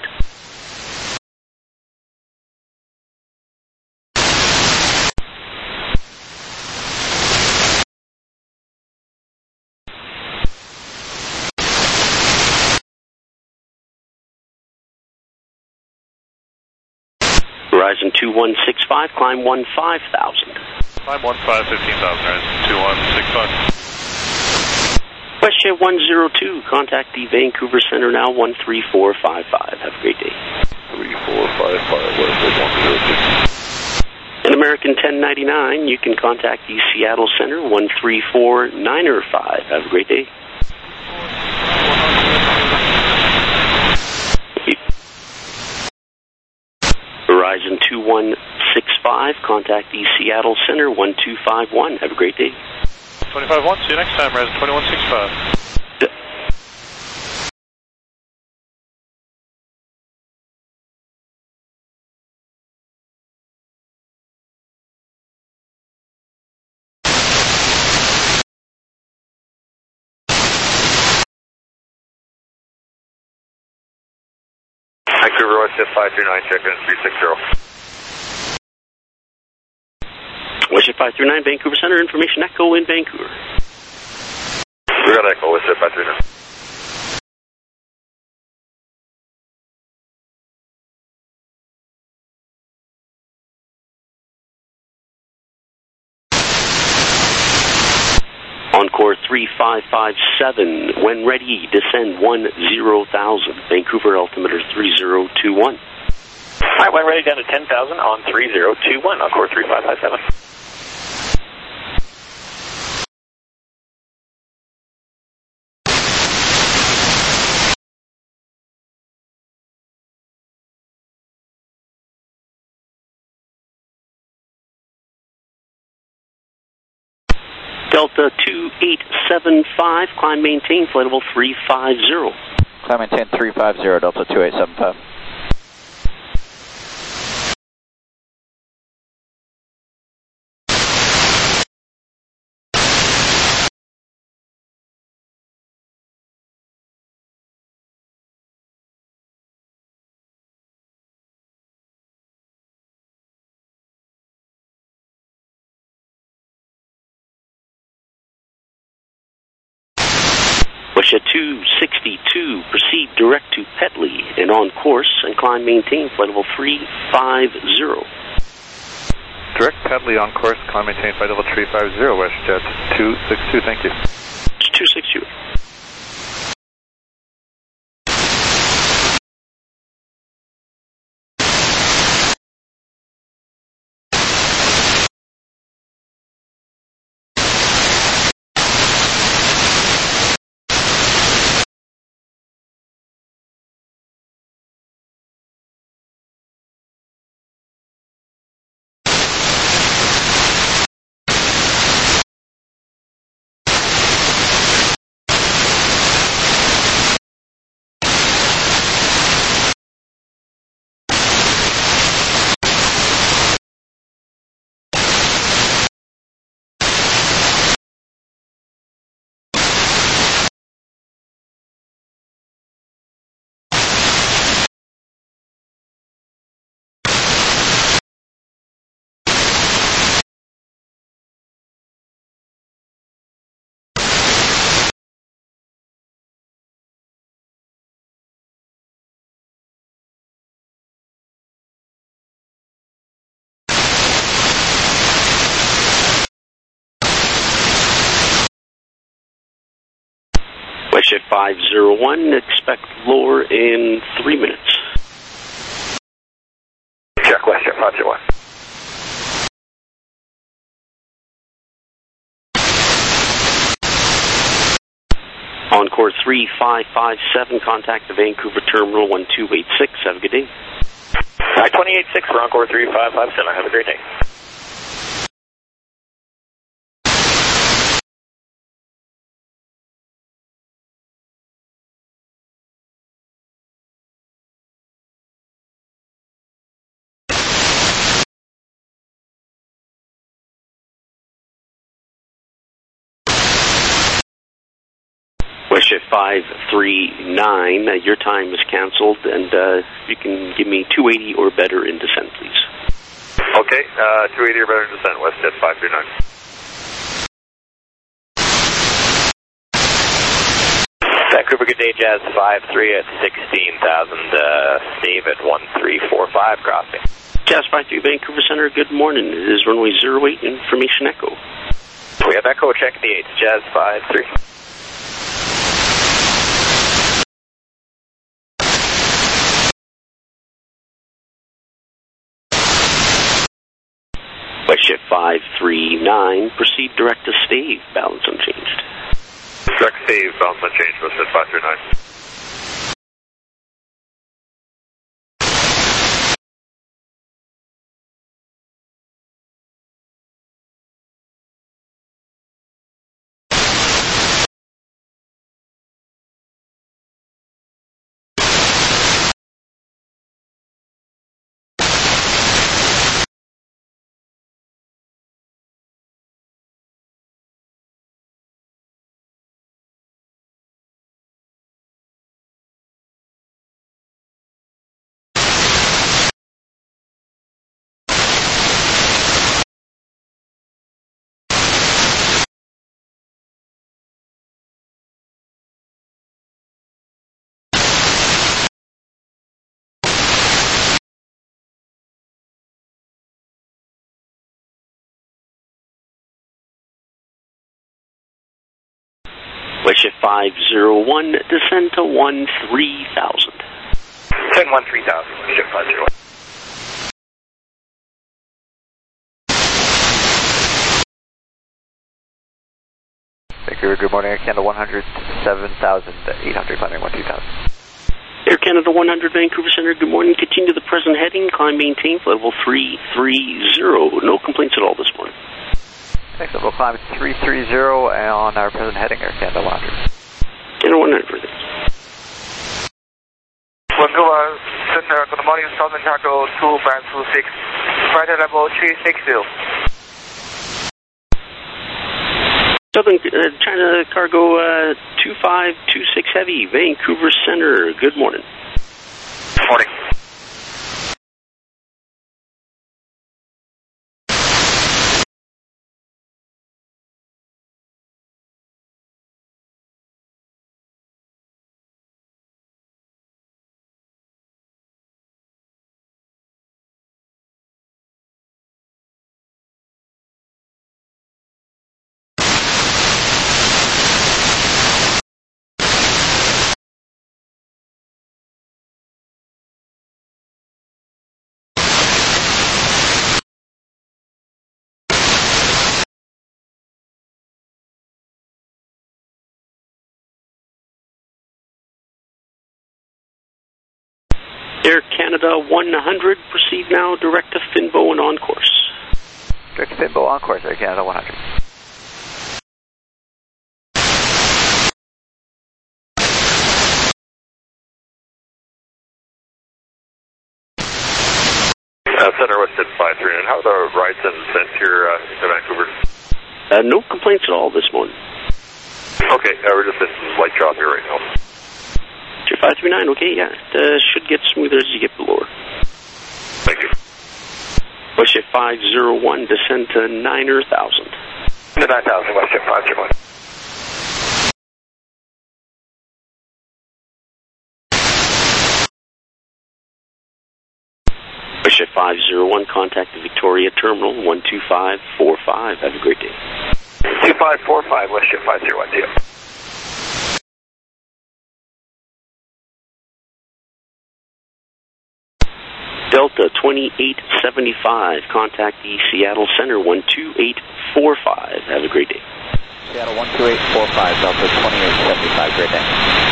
Horizon two one six five, climb one five thousand. Climb one five fifteen thousand, Horizon two one six five. WestJet one zero two, contact the Vancouver Center now, one three four five five. Have a great day. three four five five, WestJet one zero two. And American ten ninety-nine, you can contact the Seattle Center, one three four nine five. Have a great day. Horizon two one six five, contact the Seattle Center, one two five one. Have a great day. twenty-five one, see you next time, Horizon twenty-one sixty-five. Vancouver, WestJet five three nine, check in three six zero. WestJet five three nine, Vancouver Center, information Echo in Vancouver. We got Echo, WestJet five three nine. Encore three five five seven, when ready, descend one zero thousand, Vancouver altimeter three zero two one. Alright, when ready, down to ten thousand on three zero two one, Encore three five five seven. Delta two eight seven five, climb maintain, flight level three five zero. Climb maintain three five zero, Delta two eight seven five. Westjet two sixty-two, proceed direct to Petley and on course and climb maintain, flight level three five zero. Direct Petley on course, climb maintain, flight level three five zero, WestJet two sixty-two, thank you. It's two sixty-two. Westjet five zero one, expect lower in three minutes. Check Westjet five zero one. Encore three five five seven, contact the Vancouver Terminal one two eight six. Have a good day. I twenty eight six for Encore three five five seven. Have a great day. Westjet five three nine, uh, your time is canceled, and uh, you can give me two eighty or better in descent, please. Okay, uh, two eighty or better in descent, Westjet five three nine. Vancouver, good day, Jazz five three at sixteen thousand, uh, Steve at one three four five, crossing. Jazz five three, Vancouver Center, good morning. It is runway zero eight, information echo. We have echo, check the eights, Jazz five three. Westjet five three nine, proceed direct to Stave, balance unchanged. Direct Stave, balance unchanged, Westjet five three nine. Westjet five zero one, descend to one three thousand. Descend one three thousand, Westjet five zero one. Vancouver, good morning, Air Canada one hundred seven thousand eight hundred, climbing one two thousand. Air Canada one hundred, Vancouver Center, good morning. Continue the present heading, climb maintain, flight level three three zero. No complaints at all this morning. Next up, we'll climb three three zero on our present heading, Air Canada one hundred. Canada one hundred. Vancouver Center, good morning, Southern Cargo two five two six, flight level three six zero. Southern uh, China Cargo uh, two five two six Heavy, Vancouver Center, good morning. Morning. Air Canada one hundred, proceed now direct to Finbo and on course. Direct to Finbo on course, Air Canada one hundred. Uh, Center West at five three nine, how are the rides and descent here uh, to Vancouver? Uh, no complaints at all this morning. Okay, uh, we're just in light drop here right now. five three nine, okay, yeah. It uh, should get smoother as you get below. Thank you. WestJet five zero one, descend to niner thousand. To nine thousand, WestJet five zero one. WestJet five zero one, contact the Victoria Terminal one two five four five. Have a great day. two five four five, WestJet five zero one, deal. Delta twenty-eight seventy-five, contact the Seattle Center one two eight four five. Have a great day. Seattle one two eight four five, Delta twenty-eight seventy-five, great day.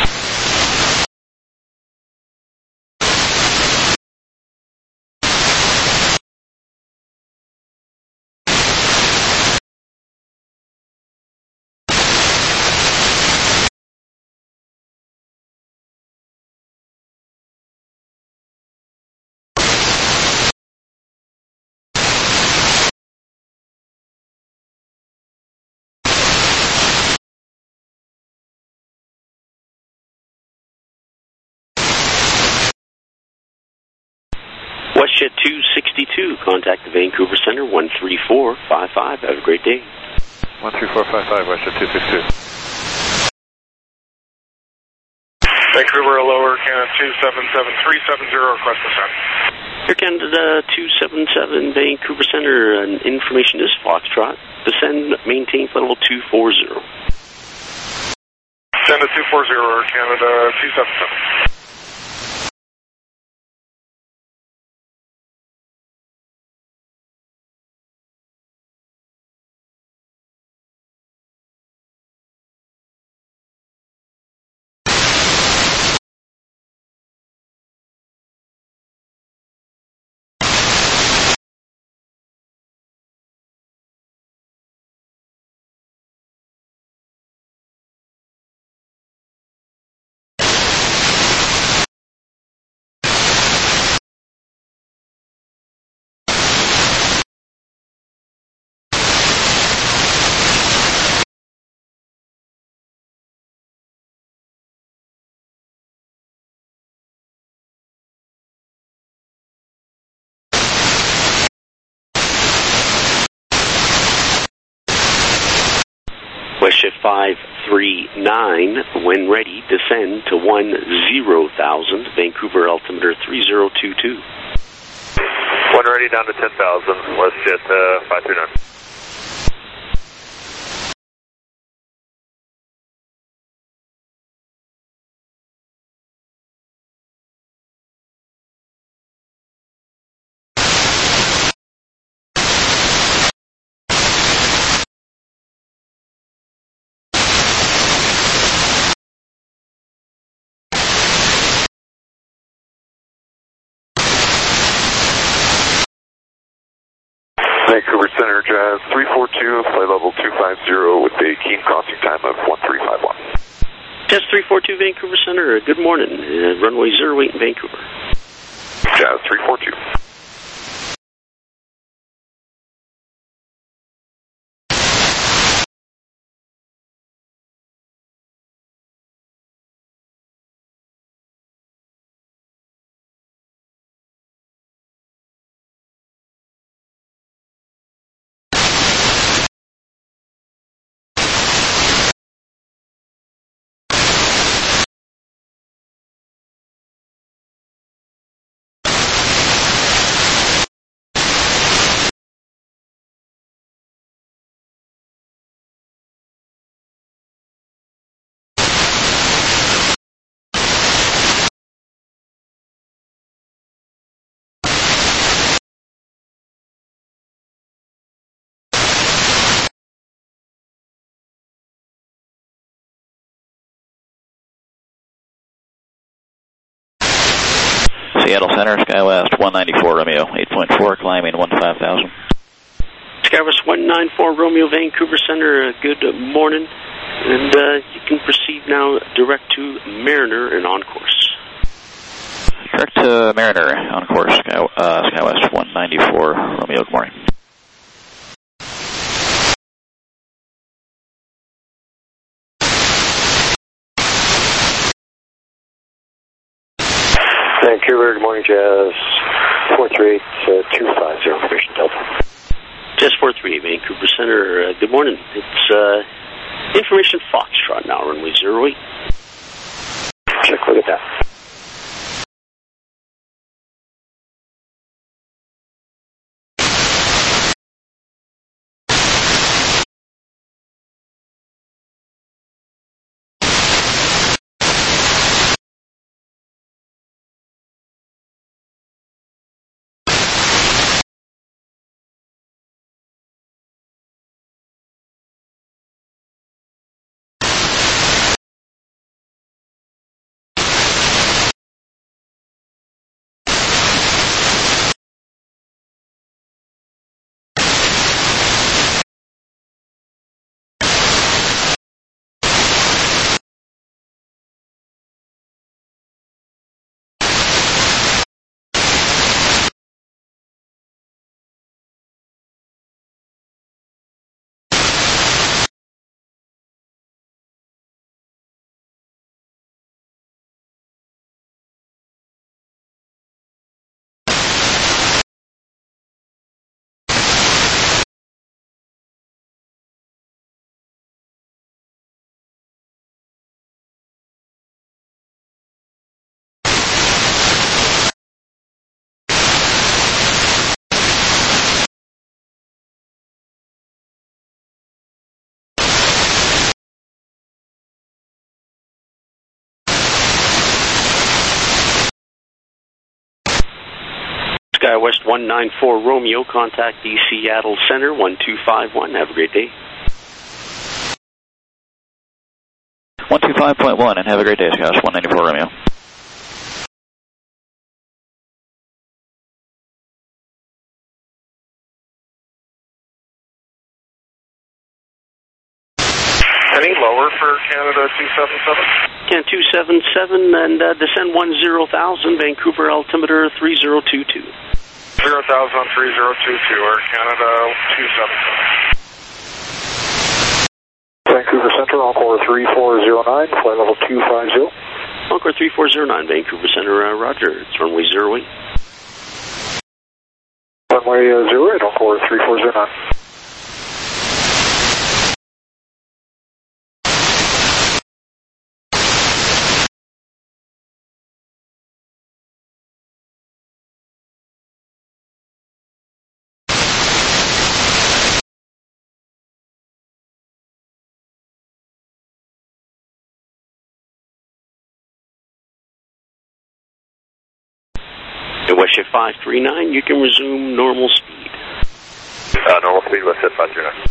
WestJet two sixty-two, contact the Vancouver Center one three four five five. Have a great day. one three four five five, WestJet two sixty-two. Vancouver, lower Canada two seven seven three seven zero, request descent. Air Canada two seven seven, Vancouver Center, and information is Foxtrot. Descend, maintain level two four zero. Send to two four zero, Air Canada two seven seven. WestJet five three nine, when ready, descend to one zero thousand, Vancouver altimeter three zero two two. When ready, down to ten thousand, WestJet uh, five three nine. Vancouver Center Center, Jazz three four two, flight level two five zero with a keen crossing time of one three five one. Jazz three four two, Vancouver Center, good morning. Uh, runway zero eight in Vancouver. Jazz three four two. Seattle Center, SkyWest one ninety-four Romeo, eight point four, climbing one five thousand. SkyWest one nine four Romeo, Vancouver Center, uh, good morning. And uh, you can proceed now direct to Mariner and on course. Direct to Mariner, on course, Sky, uh, SkyWest one ninety-four Romeo, good morning. Vancouver, good morning, Jazz four three eight two five zero, information Delta. Jazz four three eight, Vancouver Center, uh, good morning. It's uh, information Foxtrot now, runway zero eight. Check, look at that. SkyWest one nine four Romeo, contact the Seattle Center, one two five one. Have a great day. one two five point one, and have a great day, SkyWest one ninety-four Romeo. Any lower for Canada two seven seven? Can two seven seven and uh, descend one zero thousand, Vancouver altimeter three zero two two. zero thousand, three zero two two, Air Canada two seven seven. Vancouver Center, Encore three four zero nine, flight level two five zero. Encore three four zero nine, Vancouver Center, uh, roger. It's runway zero eight. Runway uh, zero eight, Encore three four zero nine. WestJet five three nine, you can resume normal speed. Uh, normal speed, WestJet five three nine.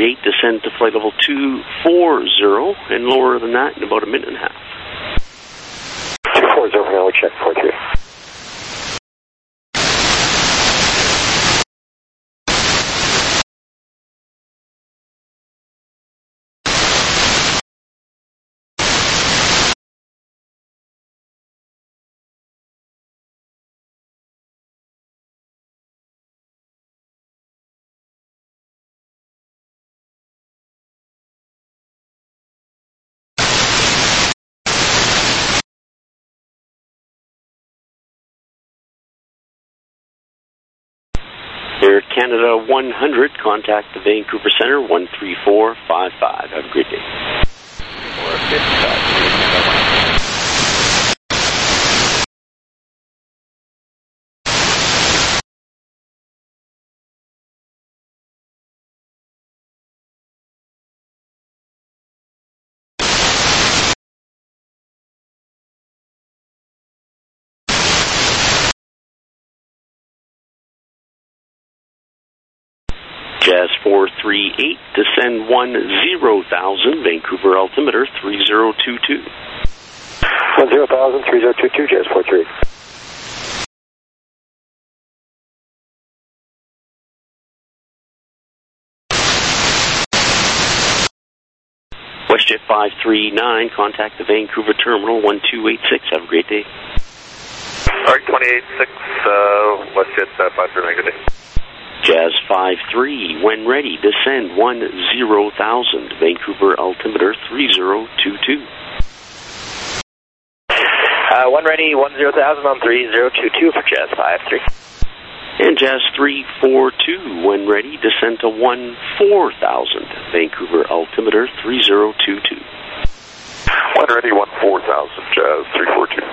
eight, descend to flight level two four zero, and lower than that in about a minute and a half. two four zero, now we check four three. Air Canada one hundred, contact the Vancouver Centre, one three four five five. Have a great day. Jazz four three eight, descend one zero thousand, Vancouver altimeter three zero two two. one zero thousand, three zero two two, Jazz four three eight. WestJet five three nine, contact the Vancouver terminal, one two eight six. Have a great day. Alright, twenty-eight six, uh, WestJet uh, five three nine, good day. Jazz five three, when ready, descend one zero thousand, Vancouver altimeter three zero two two. Uh, one ready, one zero thousand on three zero two two for Jazz five three. And Jazz three four two, when ready, descend to one four thousand, Vancouver altimeter three zero two two. One ready, one four thousand, Jazz three four two.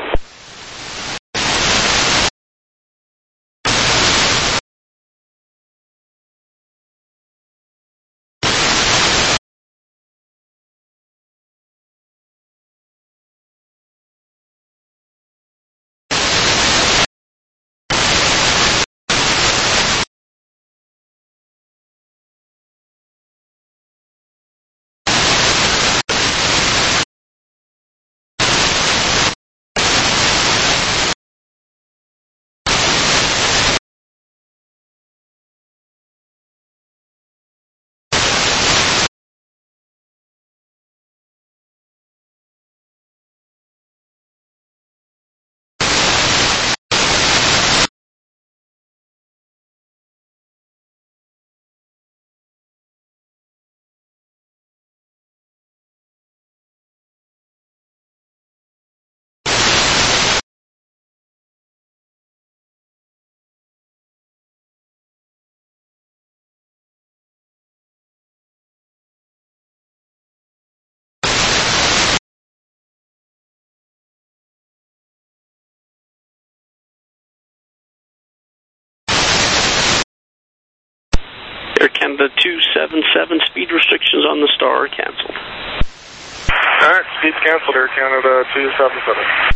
Air Canada two seven seven, speed restrictions on the Star are cancelled. Alright, speed's cancelled, Air Canada two seven seven.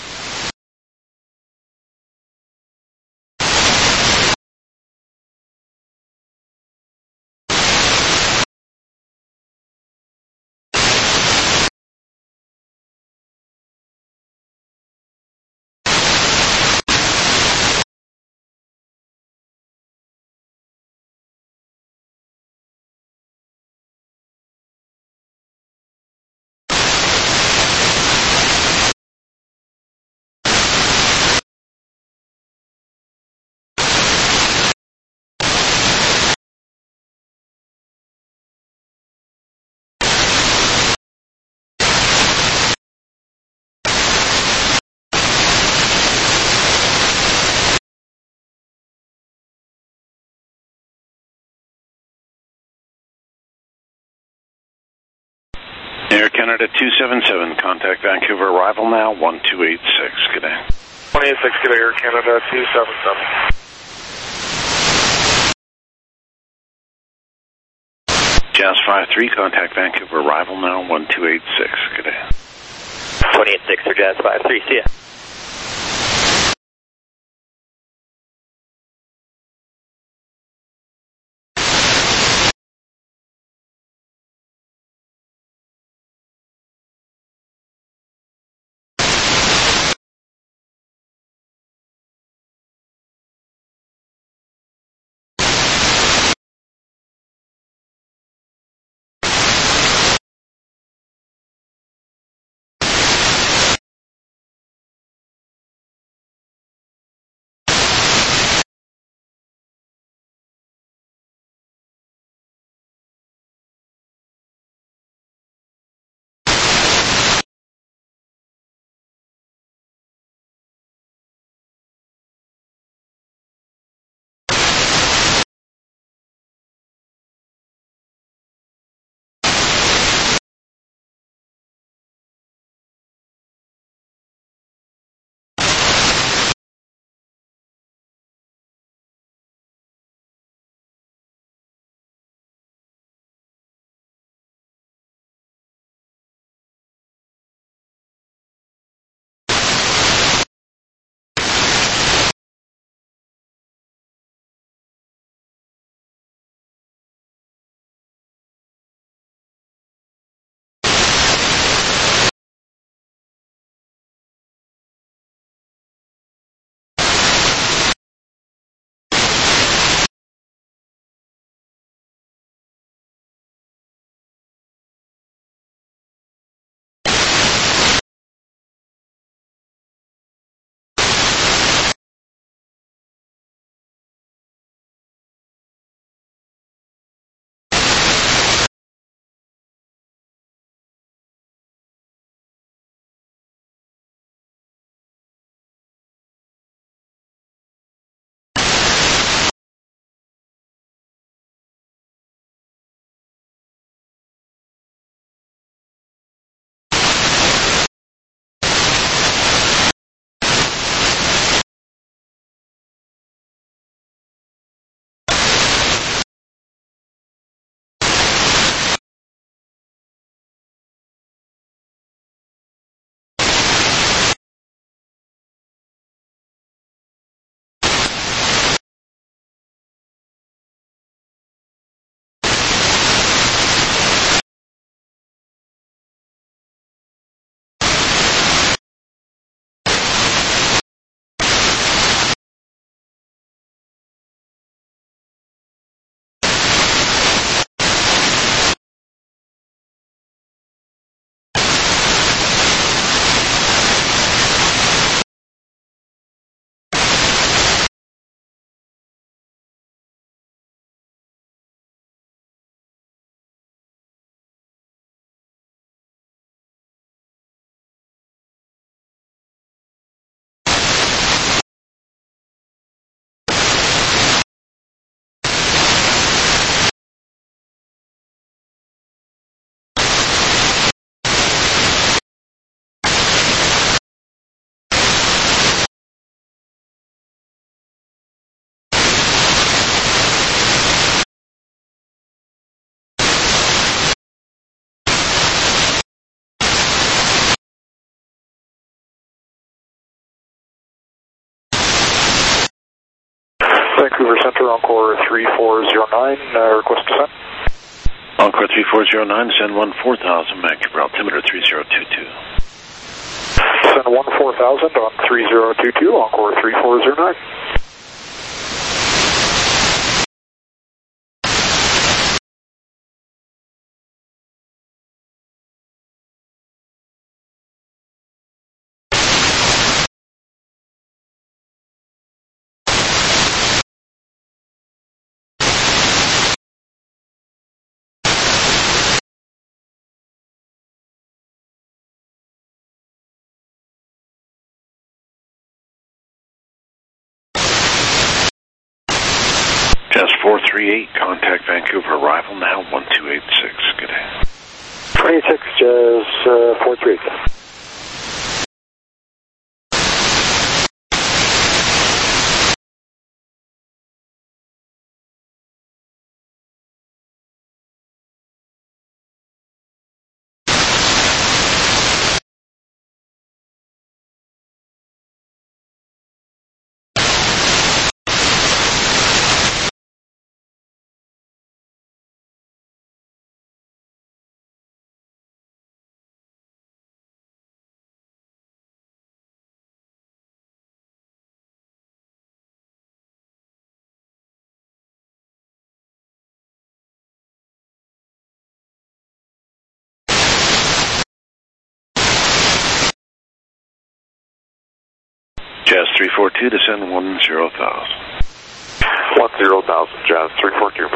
Air Canada two seven seven, contact Vancouver, arrival now, one two eight six, good day. one eight six, good day, Air Canada two seven seven. Jazz five three, contact Vancouver, arrival now, one two eight six, good day. twenty-eight six for Jazz five three, see ya. Vancouver Center, Encore three four zero nine, uh, request descent. Encore three four zero nine, descend one four thousand, Vancouver altimeter three zero two two. Descend one four thousand on three zero two two, Encore three four zero nine. Jazz four three eight, contact Vancouver, arrival now, one two eight six, good day. twenty-six, Jazz uh, four three eight. Jazz three four two, descend one zero thousand. one zero thousand, Jazz three four two.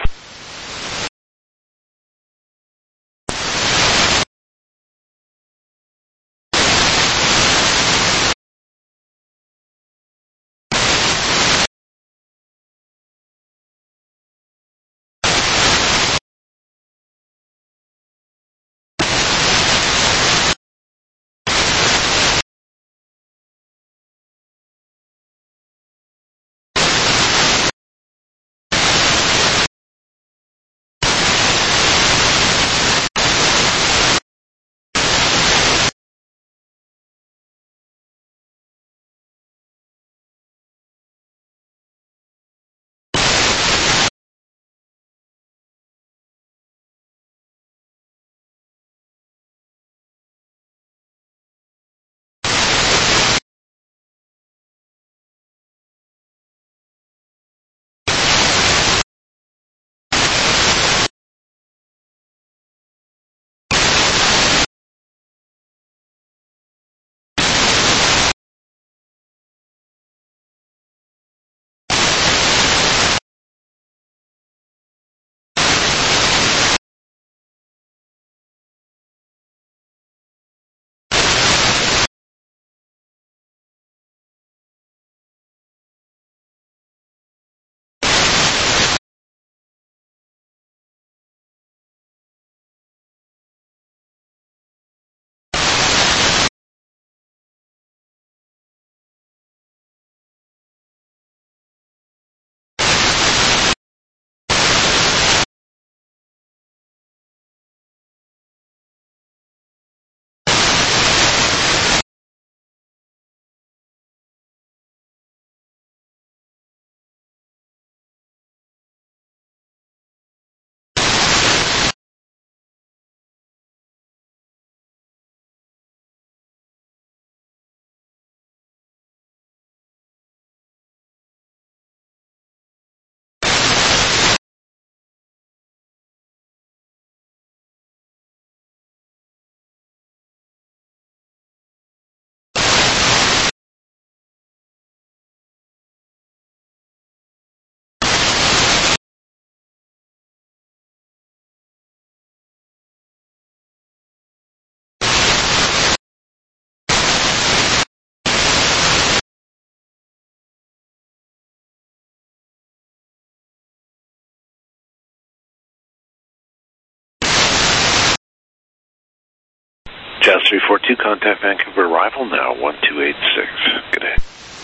Jazz three four two, contact Vancouver, arrival now, one two eight six, good day.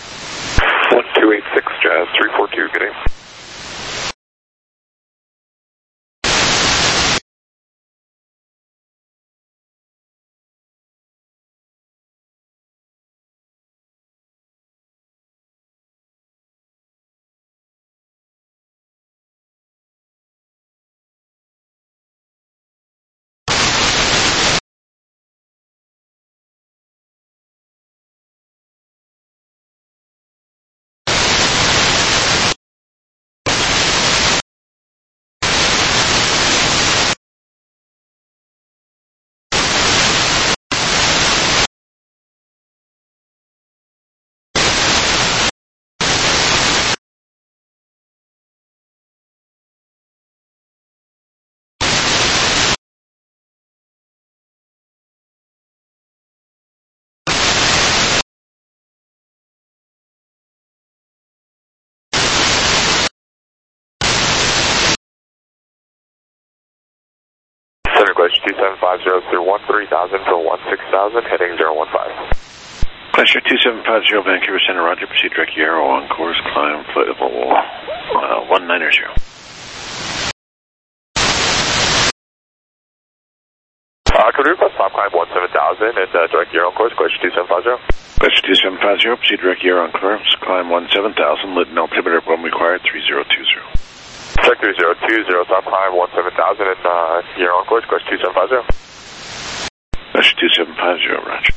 one two eight six, Jazz three four two, good day. two seven five zero through one three thousand for one six thousand, heading zero one five. Glacier two seven five zero, Vancouver Center, Roger. Proceed direct Yarrow on course, climb flight level uh, one nine zero. Uh, could we request top climb one seven thousand and uh, direct Yarrow on course, Glacier two seven five zero? Glacier two seven five zero, proceed direct Yarrow on course, climb one seven thousand, lit and altimeter when required, three zero two zero. Check three zero two zero, top climb one seven thousand and uh, Yarrow on course, Glacier two seven five zero. Glacier two seven five zero, Roger.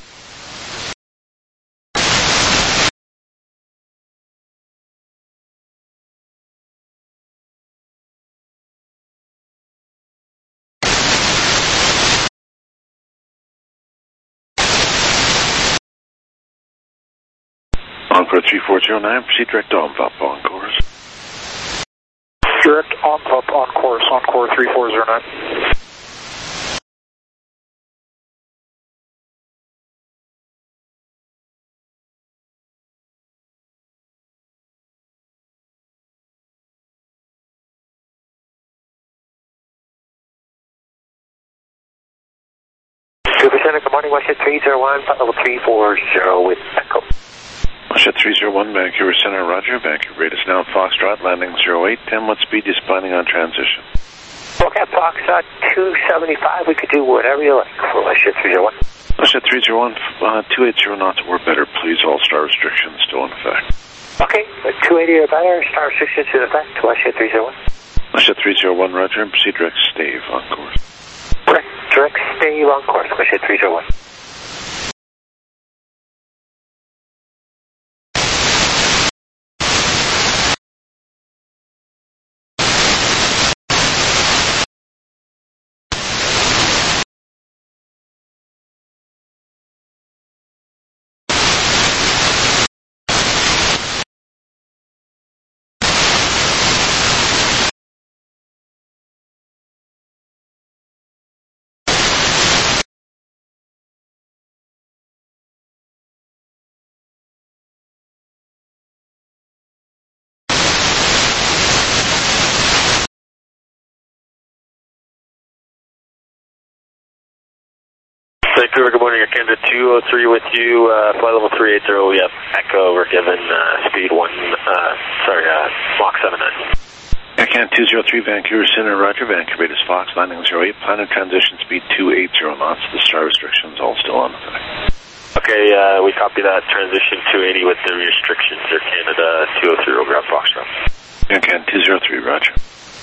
Encore three four zero nine, proceed direct on top on course. Direct on top on course, Encore three four zero nine. Vancouver Center, good morning, Westjet three zero one, level three four zero with Echo. Westjet three zero one, Vancouver Center, Roger. Vancouver rate is now Foxtrot, landing zero eight ten. What speed is planning on transition? Okay, Foxtrot two seventy-five, we could do whatever you like for Westjet three zero one. Westjet three zero one, uh, two eighty knots or better, please. All star restrictions still in effect. Okay, two eighty or better, star restrictions in effect, Westjet three zero one. Westjet three zero one, Roger, and proceed direct stave on course. Direct, direct stave on course, Westjet three zero one. Vancouver, good morning. Air Canada two oh three with you. Uh, flight level three eighty. We have Echo. We're given uh, speed one. Uh, sorry, uh, Mach seven nine. Air Canada two oh three, Vancouver Center, Roger. Vancouver rate is Fox, landing zero eight. Planet transition speed two eighty knots. The star restrictions all still on effect. Okay, uh, we copy that. Transition two eighty with the restrictions. Air Canada two oh three. We'll grab Foxtrot. Air Canada two oh three, Roger.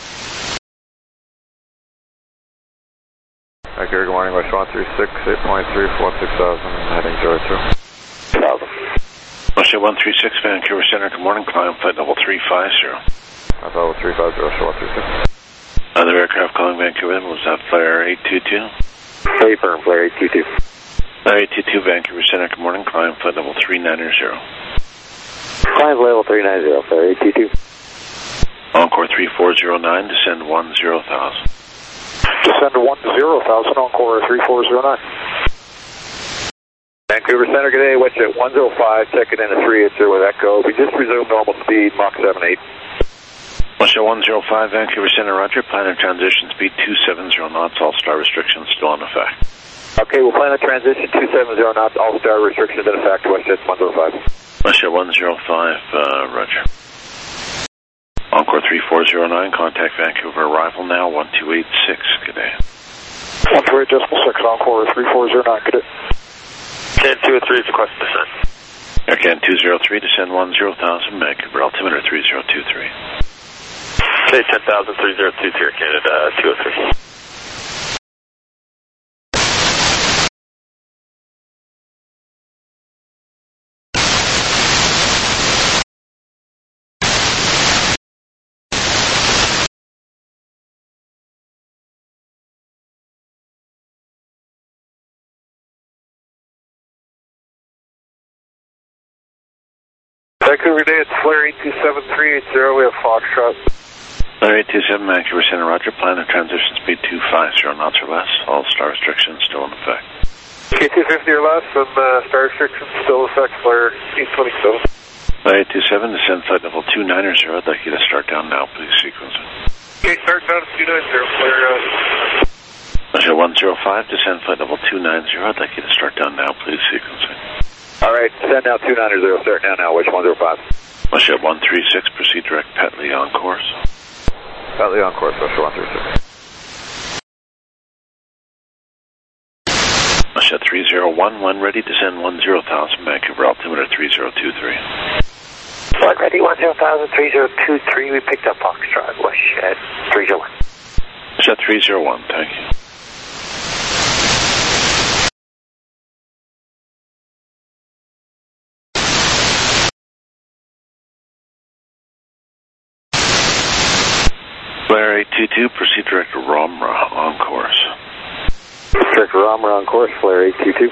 Vancouver, good morning, West one three six, eight point three, four six thousand, heading zero two. Westjet one three six, Vancouver Center, good morning, climb flight level three five zero. That's level three five zero, show one three six. Other aircraft calling Vancouver in, was that Flyer eight two two? Very firm, Flyer eight two two. Flyer eight two two, Vancouver Center, good morning, climb flight level three nine zero. Climb level three nine zero, Flyer eight two two. Encore three four zero nine, descend one zero thousand. Descend one zero thousand, Encore three four zero nine. Vancouver Center, good day, Westjet one oh five, checking in at three eighty with Echo. We just resumed normal speed, Mach seven eight. Westjet one oh five, Vancouver Center, Roger. Planet transition speed two seventy knots, all star restrictions still in effect. Okay, we'll plan a transition two seventy knots, all star restrictions in effect, Westjet one oh five. Westjet one oh five, uh, Roger. Encore three four zero nine, contact Vancouver arrival now, one two eight six, good day. one two eight decimal six, Encore three four zero nine, good day. ten two oh three is request descent. Air Canada two oh three, descend one zero thousand, Vancouver altimeter three zero two three. Okay, ten thousand three zero two three, Canada two oh three. Vancouver day, it's Flare eight two seven three eight zero, we have Foxtrot. Flare eight two seven, Vancouver Center, Roger. Planet transition speed two five zero knots or less. All star restrictions still in effect. K two fifty or less, and uh, star restrictions still in effect, Flare eight twenty-seven. Flare eight two seven, descend flight level two nine zero. I'd like you to start down now, please sequence it. Okay, start down at two nine zero, Flare. Uh... Russia one zero five, descend flight level two nine zero. I'd like you to start down now, please, sequencing. All right, send now two nine zero, start now now, wish one zero five. Russia one three six, proceed direct Petley on course. Petley on course, Russia one three six. Russia three zero one, one ready, descend one zero thousand, Vancouver altimeter three zero two three. One ready, one zero thousand, three zero two three. We picked up Foxtrot, Wish at three zero one. Russia three zero one, thank you. Flare eight two two, proceed direct to Romra on course. Direct to Romra on course, flare eight two two.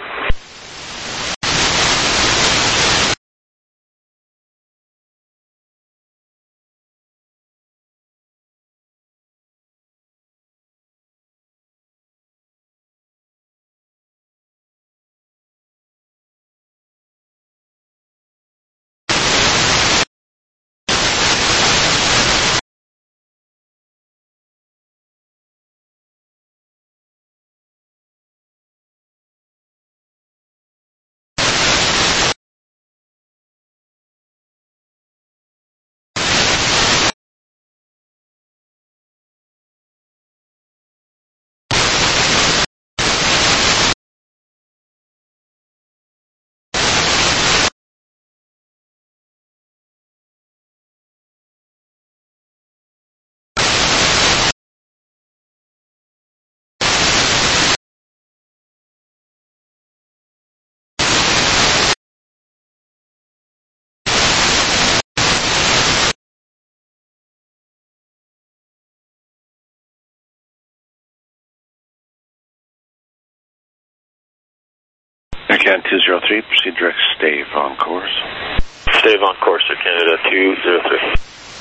Aircan two zero three, proceed direct Stave on course. Stave on course, Air Canada two zero three.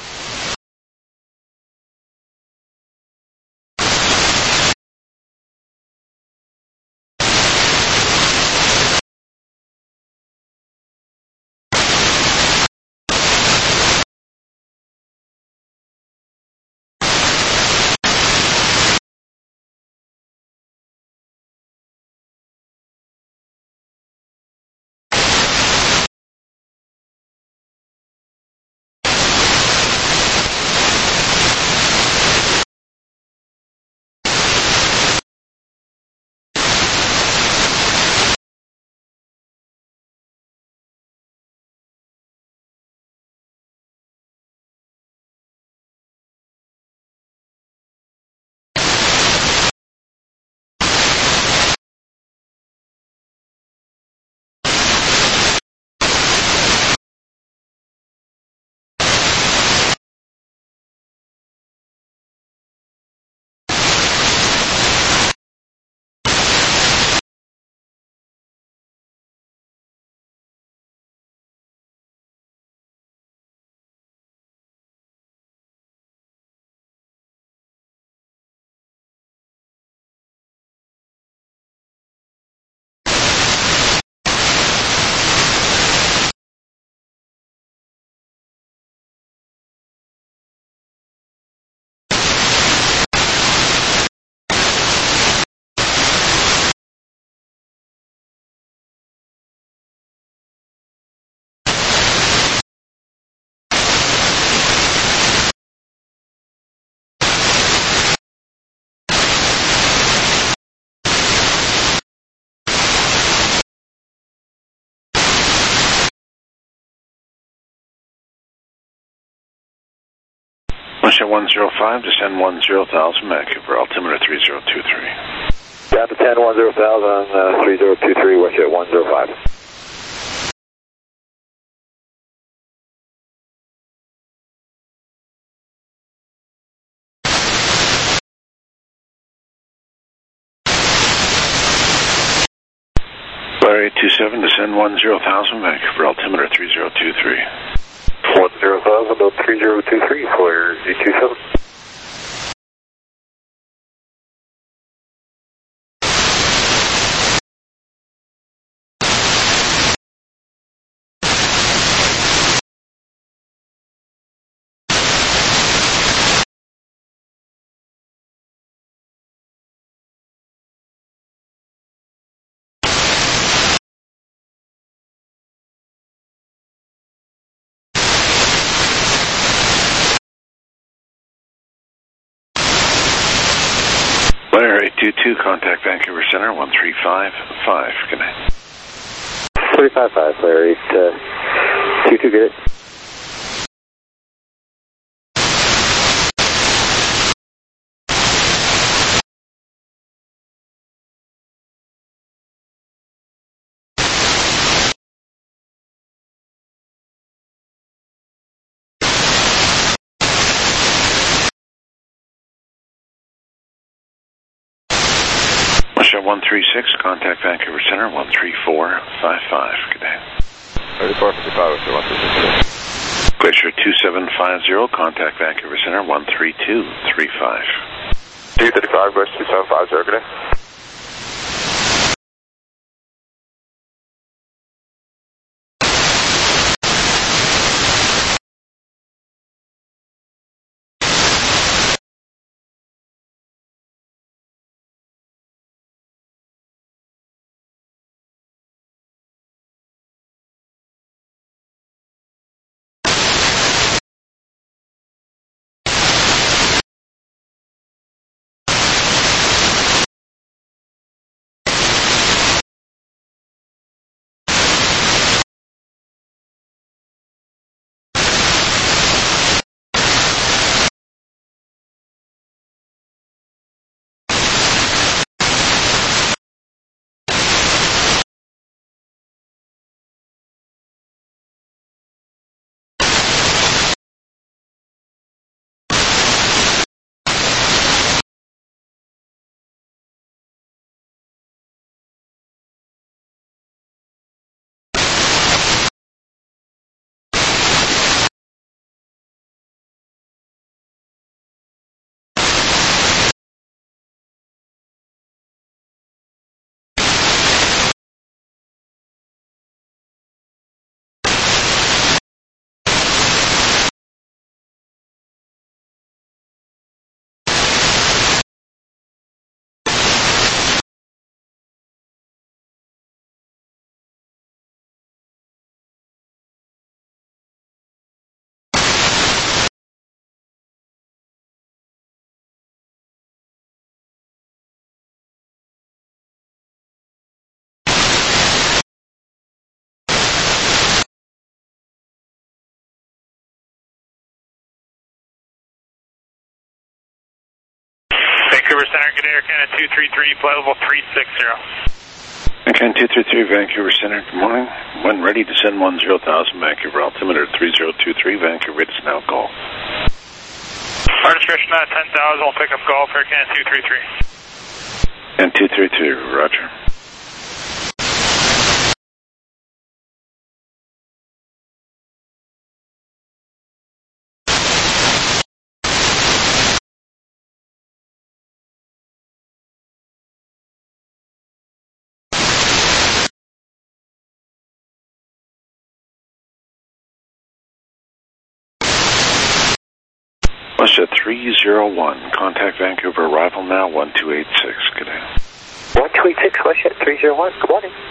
Russia one zero five, descend one zero thousand, Vancouver altimeter three zero two three. Down to ten one zero thousand, uh, three zero two three, Russia one zero five. Flare eight two seven, descend one zero thousand, Vancouver altimeter three zero two three. one zero thousand, three zero two three, flare eight two seven. Flyer eight two two, contact Vancouver Center, one three five five, good night. three five five, Flyer eight two two, get it. Russia one three six, contact Vancouver Center, one three four five five, good day. thirty-four fifty-five, Russia one three six. Glacier two seven five zero, contact Vancouver Center, one three two three five. two thirty-five, Glacier two seven five zero, good day. Vancouver Center, good day, Air Canada two three three, flight level three six zero. Air Canada two three three, Vancouver Center, good morning. When ready to send one zero thousand, Vancouver altimeter three zero two three, Vancouver, it's now golf. Our discretion at ten thousand, we'll pick up golf, Air Canada two three three. And two three three, roger. Russia three zero one, contact Vancouver, arrival now, one two eight six, good day. one two eight six, Russia three zero one, good morning.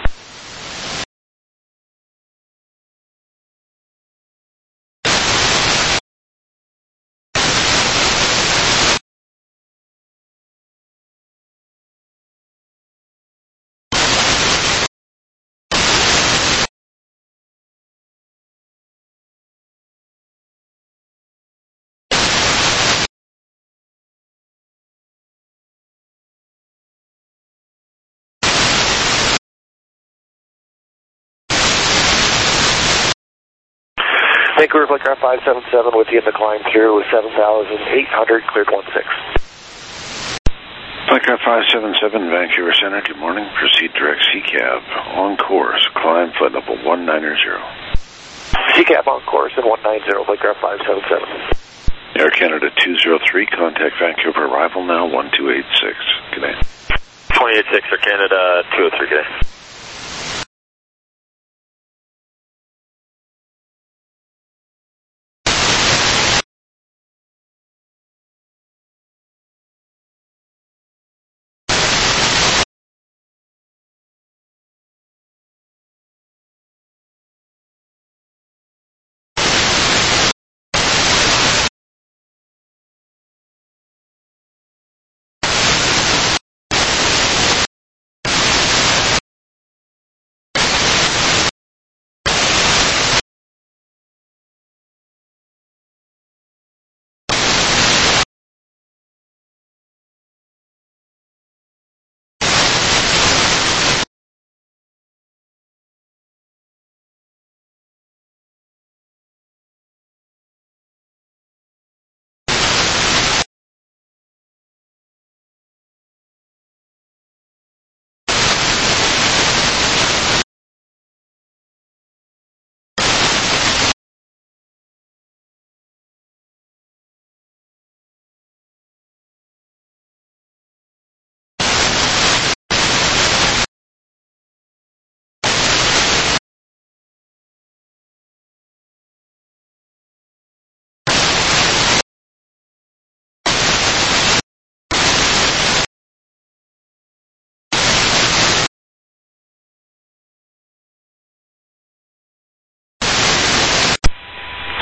Vancouver Flight Craft five seven seven with you in the climb through seven thousand eight hundred, cleared one six. Flight Craft five seven seven, Vancouver Center, good morning. Proceed direct C CAB on course, climb flight level one nine zero. C CAB on course and one nine zero, Flight Craft five seven seven. Air Canada two zero three, contact Vancouver, arrival now, one two eight six, good day. twenty-eight six, Air Canada two oh three, good day.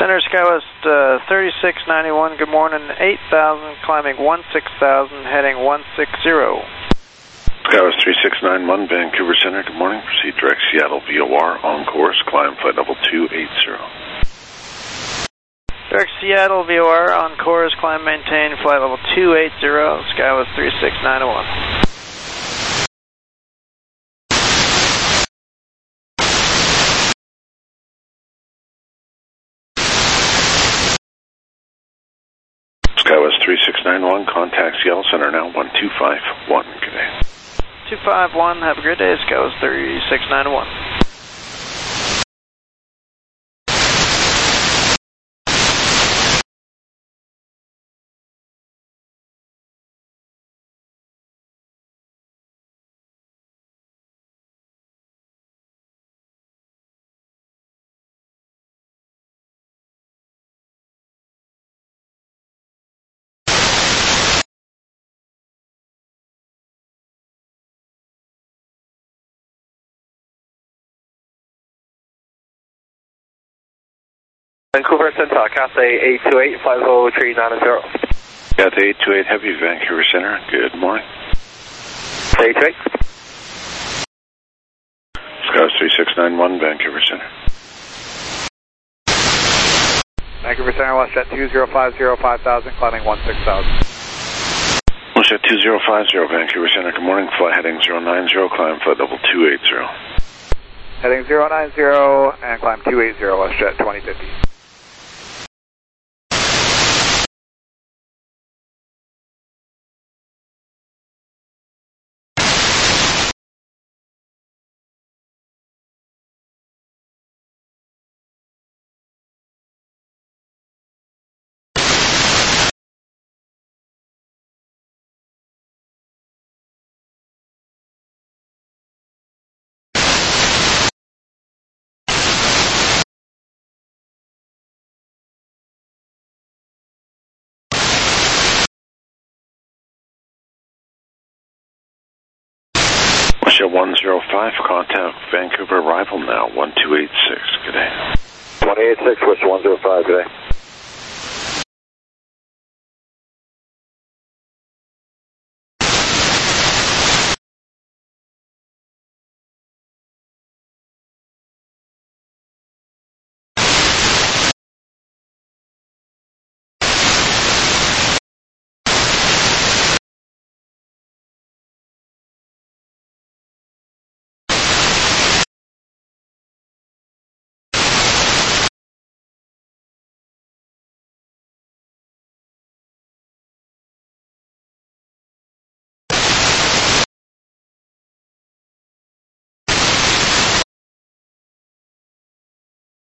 Center, SkyWest uh, thirty-six ninety-one, good morning, eight thousand, climbing one six thousand, heading one six zero. SkyWest three six nine one, Vancouver Center, good morning. Proceed direct Seattle V O R, on course, climb flight level two eighty. Direct Seattle V O R, on course, climb maintain, flight level two eighty, SkyWest three six nine one. SkyWest three six nine one, contact Seattle Center now, one two five one, good day. two five one, have a great day, SkyWest three six nine one. Vancouver Center, Cathay eight two eight, five oh three nine zero. Cathay eight two eight Heavy, Vancouver Center, good morning. eight two eight. SkyWest three six nine one, Vancouver Center. Vancouver Center, WestJet two zero five zero, five thousand, climbing one six thousand. WestJet two zero five zero, Vancouver Center, good morning. Flight heading zero nine zero, climb flight level two eighty. Heading zero nine zero and climb two eighty, WestJet twenty fifty. WestJet one zero five, contact Vancouver arrival now, one two eight six, good day. one eight six, WestJet one zero five, good day.